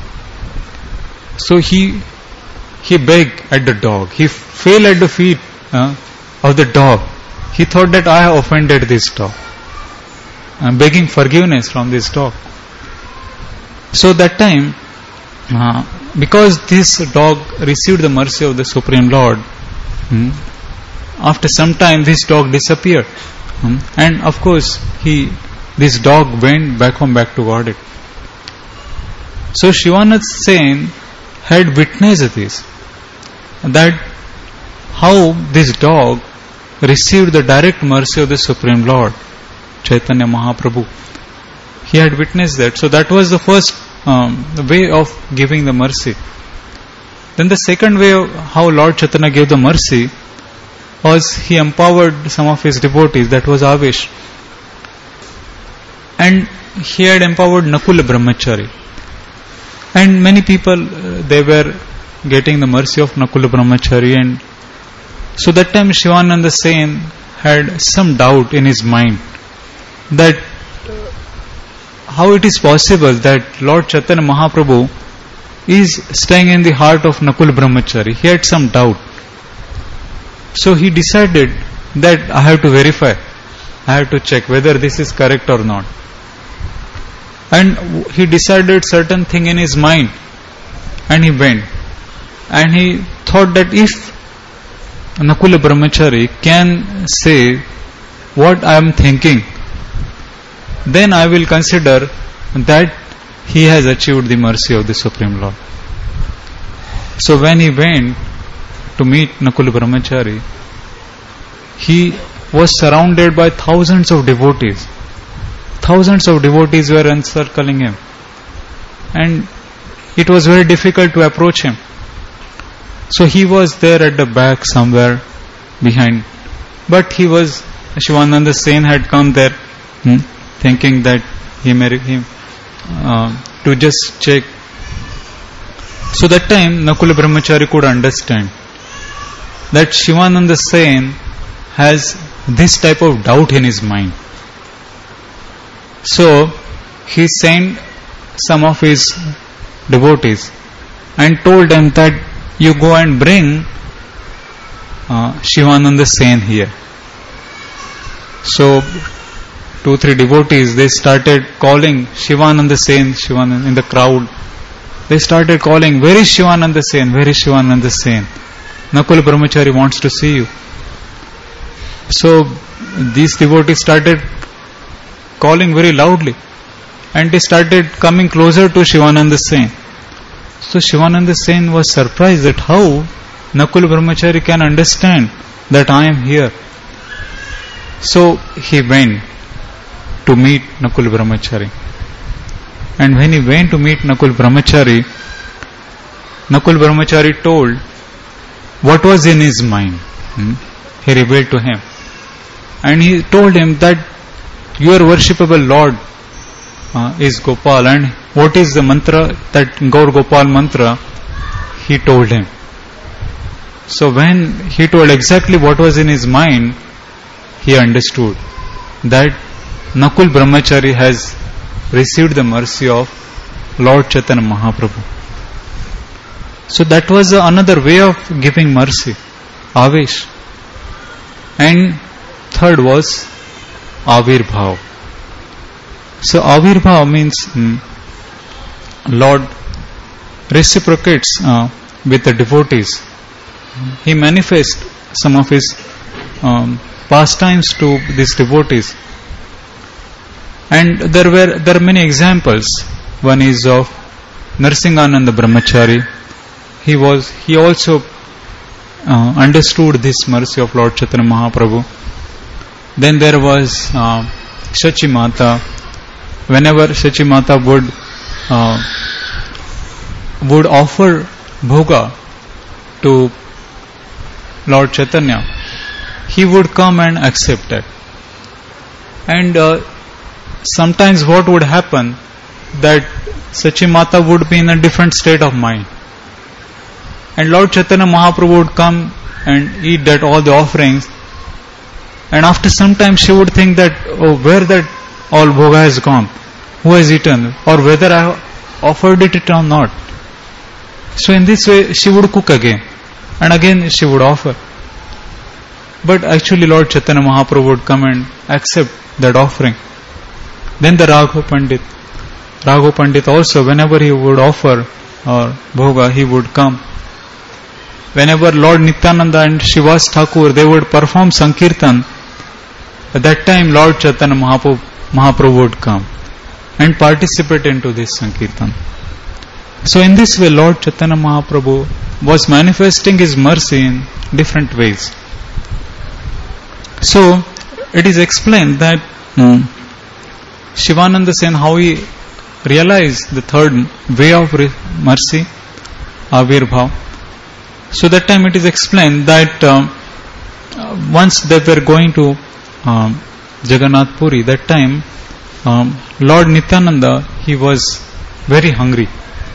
so he he begged at the dog. He fell at the feet uh, of the dog. He thought that I have offended this dog. I am begging forgiveness from this dog. So that time, uh, because this dog received the mercy of the Supreme Lord, hmm, after some time this dog disappeared, hmm, and of course he this dog went back home, back to Godhead. So Shivananda Sen had witnessed this, that how this dog received the direct mercy of the Supreme Lord Chaitanya Mahaprabhu. He had witnessed that. So that was the first um, way of giving the mercy. Then the second way of how Lord Chaitanya gave the mercy was he empowered some of his devotees, that was Avesh. And he had empowered Nakula Brahmachari. And many people, uh, they were getting the mercy of Nakula Brahmachari, and so that time Shivananda Sen had some doubt in his mind that how it is possible that Lord Chaitanya Mahaprabhu is staying in the heart of Nakula Brahmachari. He had some doubt. So he decided that I have to verify, I have to check whether this is correct or not. And he decided certain thing in his mind, and he went. And he thought that if Nakula Brahmachari can say what I am thinking, then I will consider that he has achieved the mercy of the Supreme Lord. So when he went to meet Nakula Brahmachari, he was surrounded by thousands of devotees. Thousands of devotees were encircling him, and it was very difficult to approach him. So he was there at the back somewhere behind, but he was, Shivananda Sen had come there hmm, thinking that he may him uh, to just check. So that time Nakula Brahmachari could understand that Shivananda Sen has this type of doubt in his mind. So he sent some of his devotees and told them that you go and bring uh, Shivananda Sen here. So two, three devotees, they started calling Shivananda Sen, Shivananda in the crowd. They started calling, where is Shivananda Sen, where is Shivananda Sen? Nakula Brahmachari wants to see you. So these devotees started calling very loudly, and they started coming closer to Shivananda Sen. So Shivananda Sen was surprised that how Nakula Brahmachari can understand that I am here. So he went to meet Nakula Brahmachari. And when he went to meet Nakula Brahmachari, Nakula Brahmachari told what was in his mind. Hmm? He revealed to him. And he told him that your worshipable Lord uh, is Gopal, and what is the mantra, that Gaur Gopal mantra, he told him. So when he told exactly what was in his mind, he understood that Nakul Brahmachari has received the mercy of Lord Chaitanya Mahaprabhu. So that was another way of giving mercy, Avesh. And third was Avirbhav. So Avirbhav means hmm, Lord reciprocates uh, with the devotees. He manifests some of his um, pastimes to these devotees. And there were there are many examples. One is of Narsingananda Brahmachari. He was he also uh, understood this mercy of Lord Chaitanya Mahaprabhu. Then there was uh, Shachi Mata. Whenever Shachi Mata would uh, would offer bhoga to Lord Chaitanya, he would come and accept it. And uh, sometimes what would happen, that Shachi Mata would be in a different state of mind, and Lord Chaitanya Mahaprabhu would come and eat that all the offerings, and after some time she would think that, oh, where that all bhoga has gone, who has eaten, or whether I offered it or not. So in this way she would cook again, and again she would offer. But actually Lord Chaitanya Mahaprabhu would come and accept that offering. Then the Raghav Pandit, Raghav Pandit also, whenever he would offer or bhoga, he would come. Whenever Lord Nityananda and Shivas Thakur, they would perform Sankirtan, at that time Lord Chaitanya Mahaprabhu, Mahaprabhu would come and participate into this Sankirtan. So in this way Lord Chaitanya Mahaprabhu was manifesting his mercy in different ways. So it is explained that hmm, Shivananda Sen, how he realized the third way of mercy, Avirbhav. So that time it is explained that um, once they were going to um, Jagannath Puri, that time um, Lord Nityananda, he was very hungry.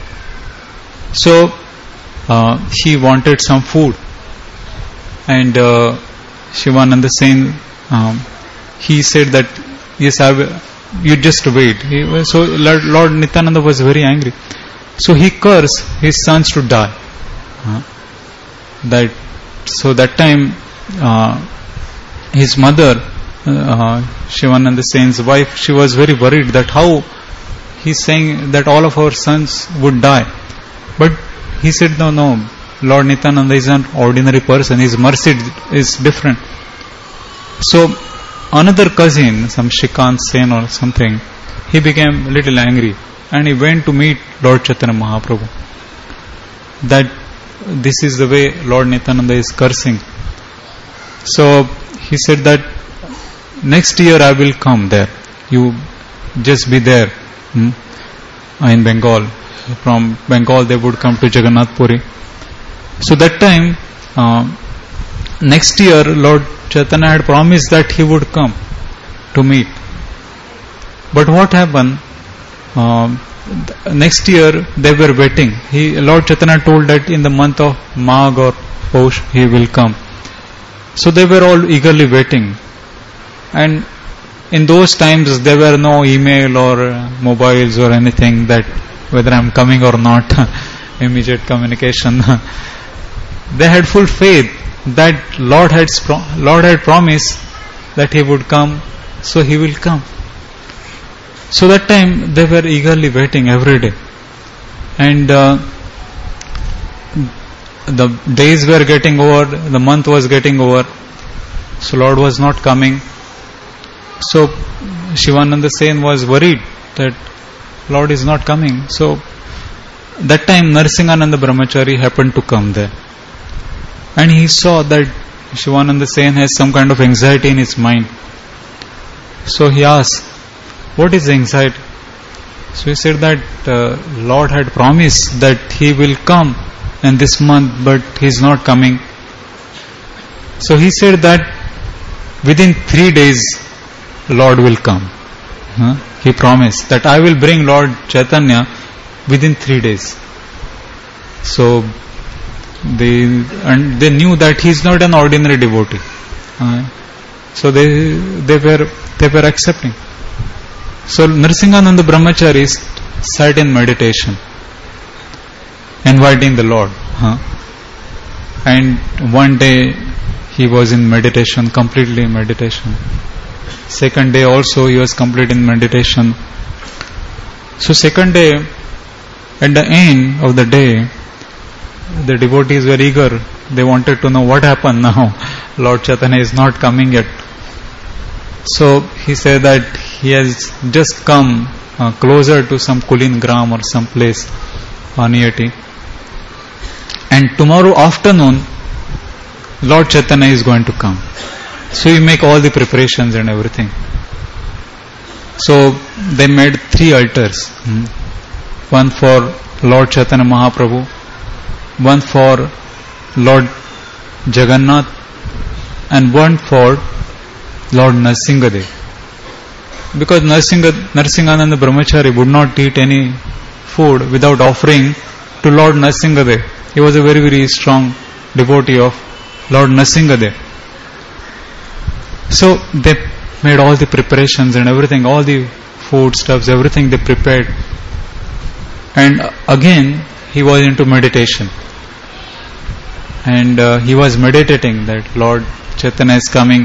So uh, he wanted some food, and uh, Shivananda Sen, um, he said that, yes, I will, you just wait. He, so Lord, Lord Nityananda was very angry. So he cursed his sons to die. Uh, that so that time uh, his mother, uh, Shivananda Sen's wife, she was very worried that how he's saying that all of our sons would die. But he said, no, no, Lord Nityananda is an ordinary person. His mercy is different. So another cousin, some Shikant Sen or something, he became a little angry and he went to meet Lord Chaitanya Mahaprabhu. That this is the way Lord Nityananda is cursing. So he said that next year I will come there. You just be there hmm, in Bengal. From Bengal they would come to Jagannath Puri. So that time, uh, next year Lord Chaitanya had promised that he would come to meet. But what happened? Uh, next year they were waiting. He, Lord Chaitanya told that in the month of Magh or Posh he will come. So they were all eagerly waiting. And in those times there were no email or uh, mobiles or anything that whether I am coming or not, immediate communication. They had full faith that Lord had Lord had promised that he would come, so he will come. So that time they were eagerly waiting every day, and uh, the days were getting over, the month was getting over, so Lord was not coming. So Shivananda Sen was worried that Lord is not coming. So that time Narsingananda Brahmachari happened to come there, and he saw that Shivananda Sen has some kind of anxiety in his mind. So he asked, what is anxiety? So he said that uh, Lord had promised that he will come in this month, but he is not coming. So he said that within three days Lord will come. Huh? He promised that I will bring Lord Chaitanya within three days. So they and they knew that he is not an ordinary devotee. Uh, so they they were they were accepting. So Narsingananda Brahmachari sat in meditation, inviting the Lord. Huh? And one day he was in meditation, completely in meditation. Second day also he was complete in meditation. So second day At the end of the day, the devotees were eager. They wanted to know what happened now. Lord Chaitanya is not coming yet. So he said that he has just come uh, closer to some Kulin Gram or some place on Niyati. And tomorrow afternoon, Lord Chaitanya is going to come. So we make all the preparations and everything. So they made three altars. Hmm. One for Lord Chaitanya Mahaprabhu, one for Lord Jagannath, and one for Lord Narsingadev. Because Narsingha, Narsingananda Brahmachari would not eat any food without offering to Lord Narsingadev. He was a very, very strong devotee of Lord Narsingadev. So they made all the preparations and everything, all the foodstuffs, everything they prepared. And again, he was into meditation. And uh, he was meditating that Lord Chaitanya is coming.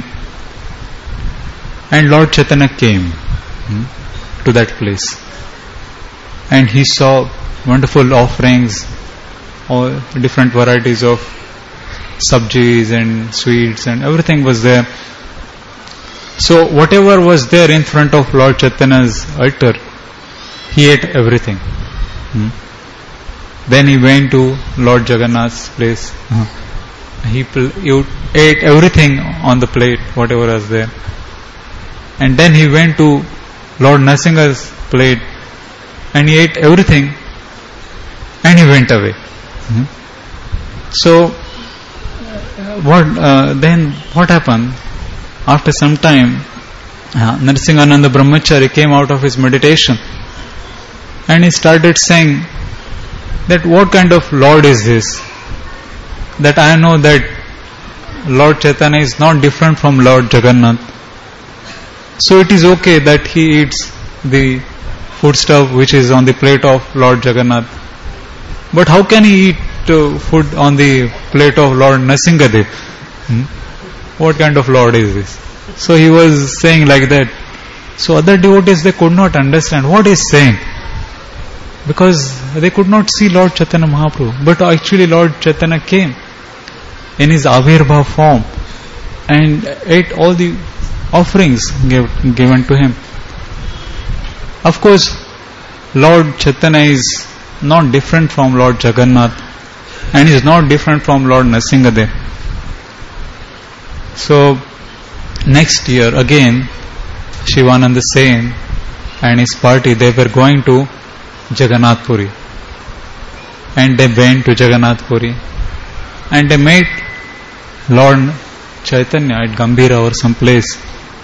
And Lord Chaitanya came hmm, to that place. And he saw wonderful offerings, all different varieties of sabjis and sweets and everything was there. So whatever was there in front of Lord Chaitanya's altar, he ate everything. Hmm. Then he went to Lord Jagannath's place. Hmm. He, pl- he ate everything on the plate, whatever was there. And then he went to Lord Narsinga's plate and he ate everything and he went away. Hmm. So what uh, then what happened? After some time, uh, Narsingananda Brahmachari came out of his meditation and he started saying that what kind of Lord is this? That I know that Lord Chaitanya is not different from Lord Jagannath. So it is okay that he eats the foodstuff which is on the plate of Lord Jagannath. But how can he eat uh, food on the plate of Lord Narsingadev? Hmm? What kind of Lord is this? So he was saying like that. So other devotees, they could not understand what he is saying. Because they could not see Lord Chaitanya Mahaprabhu. But actually Lord Chaitanya came in his Avirbhav form and ate all the offerings give, given to him. Of course, Lord Chaitanya is not different from Lord Jagannath and is not different from Lord Narsingadev. So next year again, Shivananda Sen and his party, they were going to Jagannath Puri. And they went to Jagannath Puri and they met Lord Chaitanya at Gambhira or some place.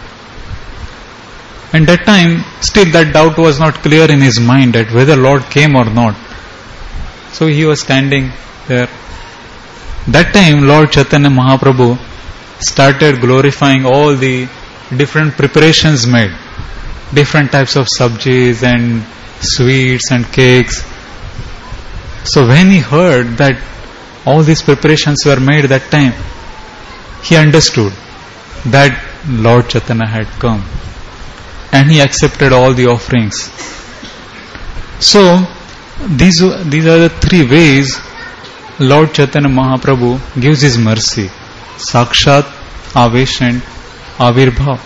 And that time, still that doubt was not clear in his mind that whether Lord came or not. So he was standing there. That time Lord Chaitanya Mahaprabhu started glorifying all the different preparations made. Different types of sabjis and sweets and cakes. So when he heard that all these preparations were made that time, he understood that Lord Chaitanya had come. And he accepted all the offerings. So these, these are the three ways Lord Chaitanya Mahaprabhu gives his mercy. Sakshat, Avesh and Avirbhav.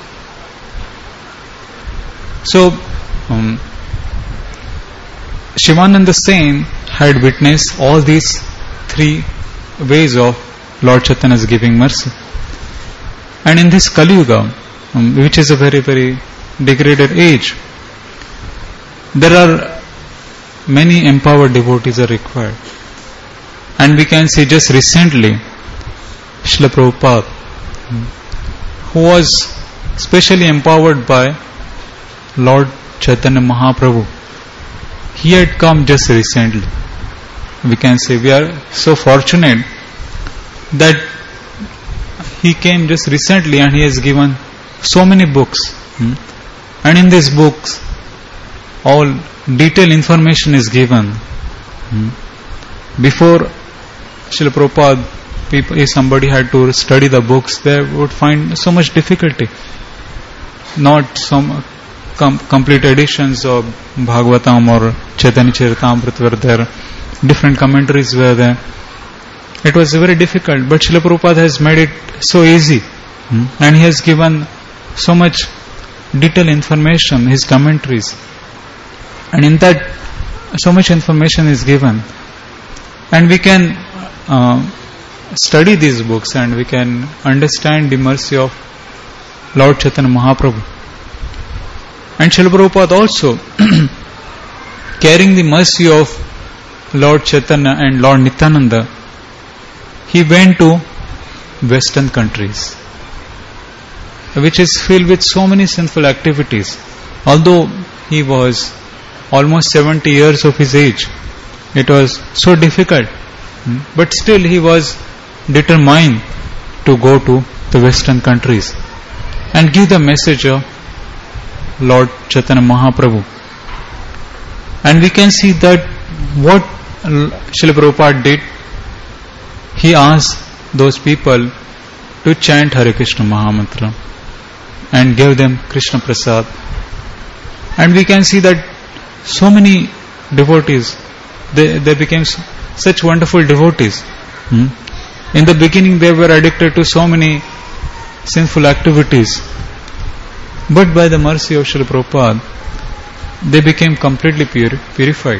So um, Shivananda Sen had witnessed all these three ways of Lord Chaitanya's giving mercy. And in this Kali Yuga, um, which is a very, very degraded age, there are many empowered devotees are required. And we can see just recently, Srila Prabhupada, who was specially empowered by Lord Chaitanya Mahaprabhu, he had come just recently. We can say we are so fortunate that he came just recently and he has given so many books. And in these books, all detailed information is given. Before Srila Prabhupada, people, if somebody had to study the books, they would find so much difficulty. Not some com- complete editions of Bhagavatam or Chaitanya Charitamrita were there. Different commentaries were there. It was very difficult, but Srila Prabhupada has made it so easy. Hmm? And he has given so much detailed information, his commentaries. And in that, so much information is given. And we can uh, study these books and we can understand the mercy of Lord Chaitanya Mahaprabhu. And Srila Prabhupada also, carrying the mercy of Lord Chaitanya and Lord Nityananda, he went to Western countries, which is filled with so many sinful activities. Although he was almost seventy years of his age, it was so difficult, but still he was determined to go to the Western countries and give the message of Lord Chaitanya Mahaprabhu. And we can see that what Srila Prabhupada did, he asked those people to chant Hare Krishna Mahamantra and gave them Krishna Prasad. And we can see that so many devotees, they, they became such wonderful devotees. Hmm? In the beginning they were addicted to so many sinful activities, but by the mercy of Srila Prabhupada, they became completely pure, purified.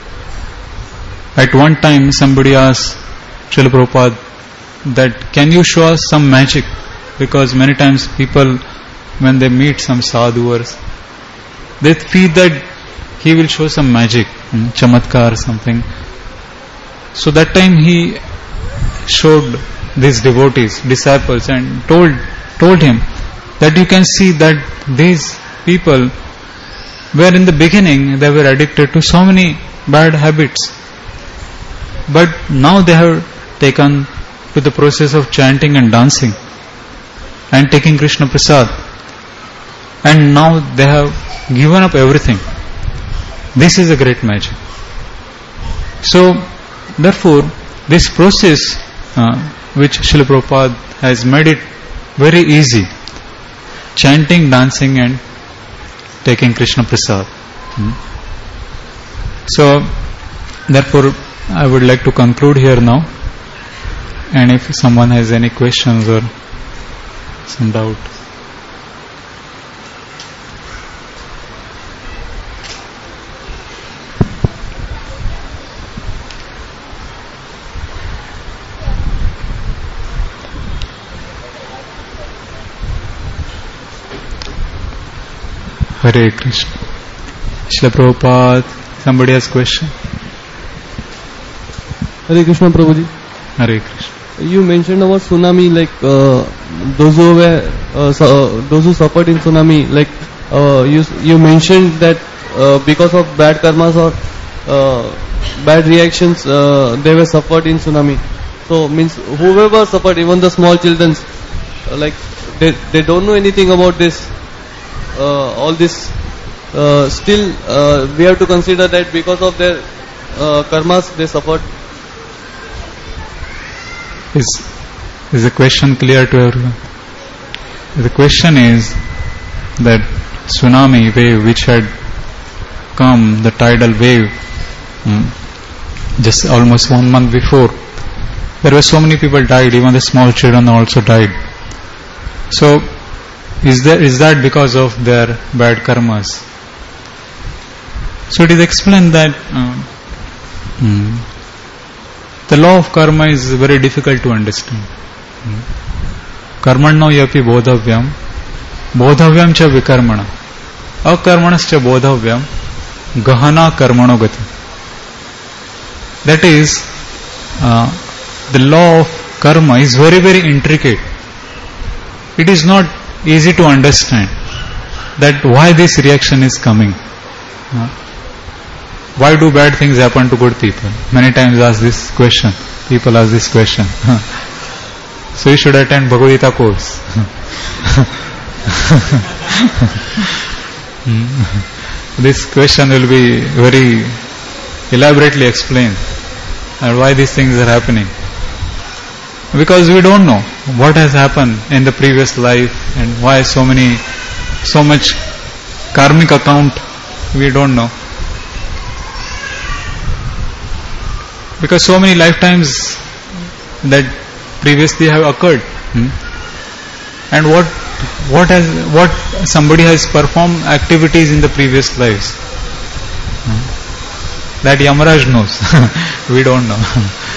At one time somebody asked Srila Prabhupada that, can you show us some magic? Because many times people, when they meet some sadhus, they feel that he will show some magic, hmm, chamatkar or something. So that time he showed these devotees, disciples, and told told him that you can see that these people were in the beginning, they were addicted to so many bad habits, but now they have taken to the process of chanting and dancing and taking Krishna Prasad, and now they have given up everything. This is a great magic. So therefore this process uh, which Srila Prabhupada has made it very easy, chanting, dancing and taking Krishna Prasad. Hmm. So therefore I would like to conclude here now, and if someone has any questions or some doubt. Hare Krishna. Srila Prabhupada, somebody has question? Hare Krishna Prabhuji. Hare Krishna. You mentioned about tsunami, like uh, those who were, uh, su- uh, those who suffered in tsunami, like uh, you you mentioned that uh, because of bad karmas or uh, bad reactions, uh, they were suffered in tsunami. So means whoever suffered, even the small children, uh, like they they don't know anything about this. Uh, all this uh, still uh, we have to consider that because of their uh, karmas they suffered. Is is the question clear to everyone? The question is that tsunami wave which had come, the tidal wave, hmm, just almost one month before, there were so many people died, even the small children also died. So Is there is that because of their bad karmas? So it is explained that uh, hmm, the law of karma is very difficult to understand. Hmm. Karmanno yapi bodhavyam, bodhavyam cha vikarmana, akarmanascha bodhavyam, gahana karmano gati. That is, uh, the law of karma is very very intricate. It is not easy to understand that why this reaction is coming. Uh, why do bad things happen to good people? Many times ask this question. People ask this question. So you should attend Bhagavad Gita course. This question will be very elaborately explained, and why these things are happening. Because we don't know what has happened in the previous life and why so many, so much karmic account, we don't know. Because so many lifetimes that previously have occurred. Hmm? And what what has what somebody has performed activities in the previous lives. Hmm? That Yamaraj knows. We don't know.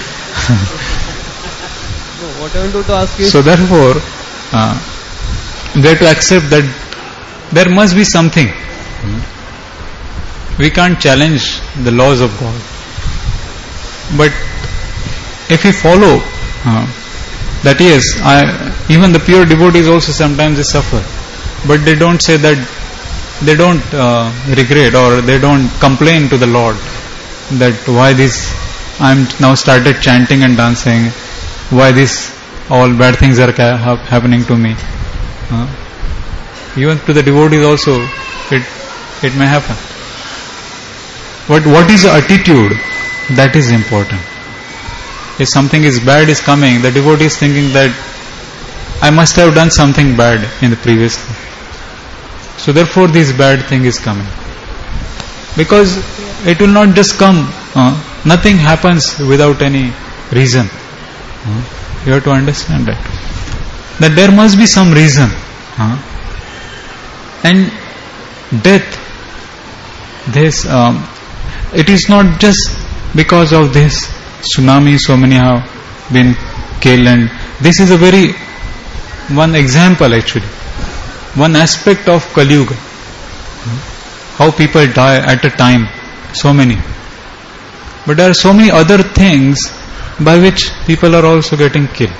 No, what I wanted to ask is... So therefore, uh, we have to accept that there must be something. Hmm? We can't challenge the laws of God. But if we follow uh, that yes, I, even the pure devotees also sometimes they suffer, but they don't say that, they don't uh, regret or they don't complain to the Lord that why this, I'm now started chanting and dancing, why this all bad things are ca- happening to me. Uh, even to the devotees also it it may happen. But what is the attitude? That is important. If something is bad is coming, the devotee is thinking that I must have done something bad in the previous life. So therefore this bad thing is coming. Because it will not just come. Uh, nothing happens without any reason. Uh, you have to understand that. That there must be some reason. Uh, and death, this, um, it is not just because of this tsunami, so many have been killed, and this is a very one example actually, one aspect of Kali Yuga. How people die at a time, so many. But there are so many other things by which people are also getting killed.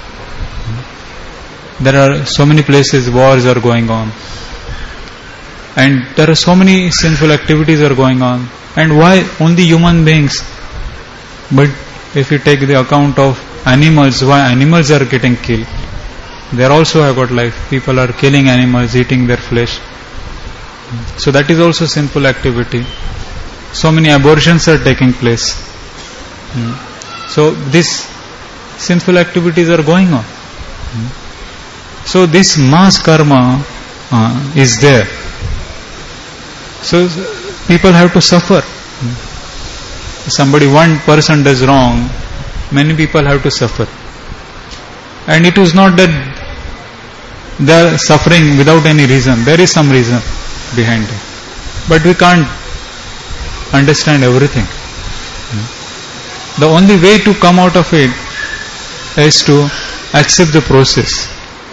There are so many places wars are going on, and there are so many sinful activities are going on. And why only human beings? But if you take the account of animals, why animals are getting killed? They also have got life. People are killing animals, eating their flesh. So that is also sinful activity. So many abortions are taking place. So these sinful activities are going on. So this mass karma uh, is there. So people have to suffer. Somebody, one person does wrong, many people have to suffer. And it is not that they are suffering without any reason. There is some reason behind it. But we can't understand everything. The only way to come out of it is to accept the process.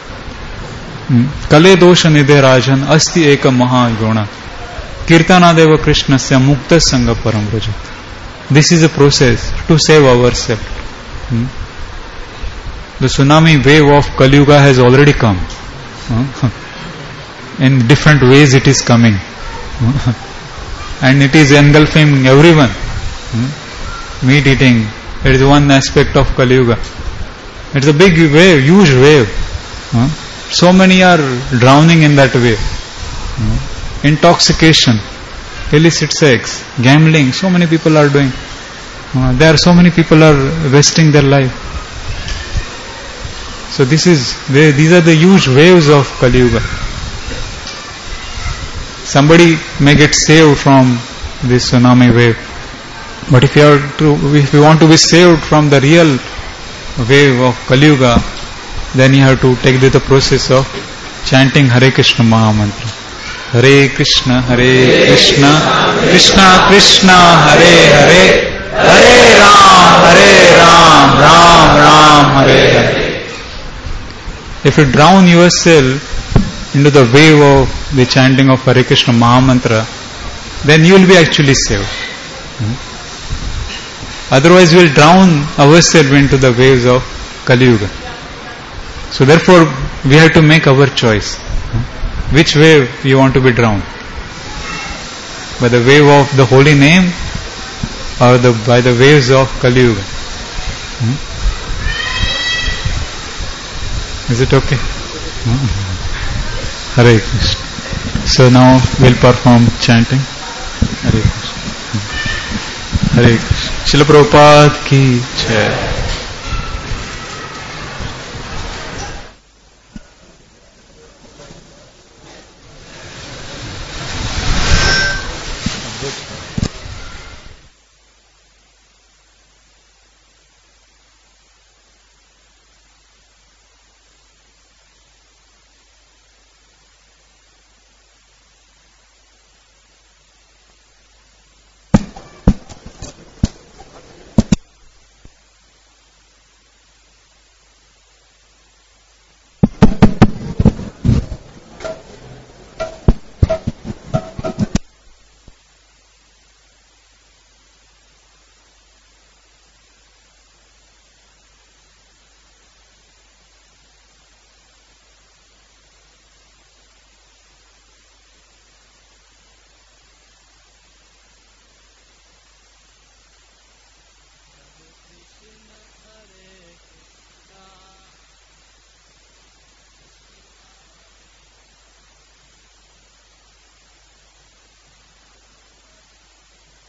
Kale dosha nidhe rajan asti eka maha yona kirtanadeva krishnasya mukta sangha param vrajat. This is a process to save ourselves. Hmm? The tsunami wave of Kali Yuga has already come. Uh, in different ways it is coming. Uh, and it is engulfing everyone. Hmm? Meat eating, it is one aspect of Kali Yuga. It is a big wave, huge wave. Uh, so many are drowning in that wave. Uh, intoxication, illicit sex, gambling, so many people are doing. Uh, there are so many people are wasting their life. So this is, these are the huge waves of Kali Yuga. Somebody may get saved from this tsunami wave, but if you are to, if you want to be saved from the real wave of Kali Yuga, then you have to take the process of chanting Hare Krishna Maha Mantra. Hare Krishna, Hare Krishna, Krishna Krishna, Hare Hare, Hare Ram, Hare Ram, Ram Ram, Hare Hare. If you drown yourself into the wave of the chanting of Hare Krishna Maha Mantra, then you will be actually saved. Hmm? Otherwise, we will drown ourselves into the waves of Kali Yuga. So therefore, we have to make our choice. Which wave you want to be drowned? By the wave of the holy name or the, by the waves of Kali Yuga? Hmm? Is it okay? Hmm? Hare Krishna. So now we'll perform chanting. Hare Krishna. Hare Krishna. Srila Prabhupada ki jai.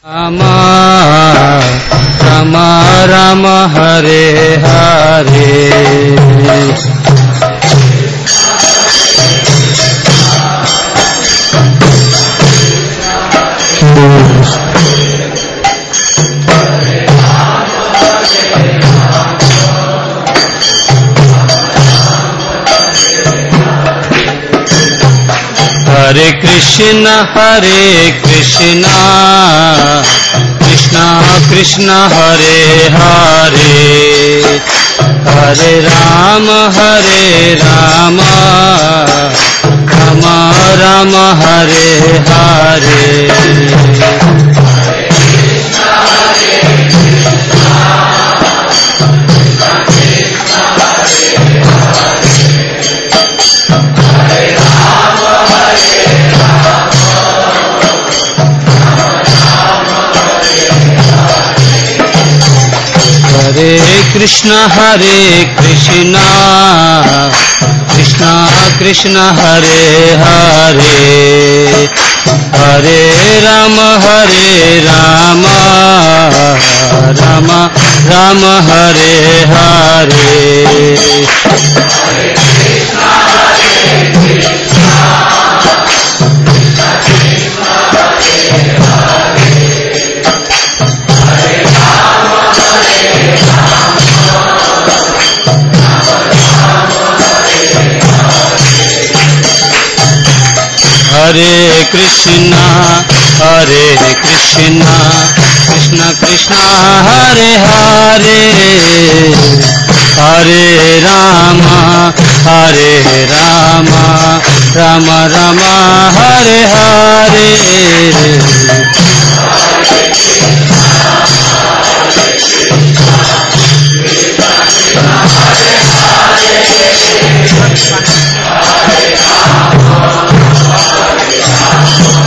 Rama Rama Rama Hare Hare Hare Krishna Hare Krishna Krishna Krishna Hare Hare Hare Rama Hare Rama Rama Rama Hare Hare Hare Krishna Hare Krishna Krishna Krishna Hare Hare Hare Rama Hare Rama Rama Rama Hare Hare Hare Krishna Hare Krishna Krishna Krishna Hare Hare Hare Rama Hare Rama Rama Rama Hare Hare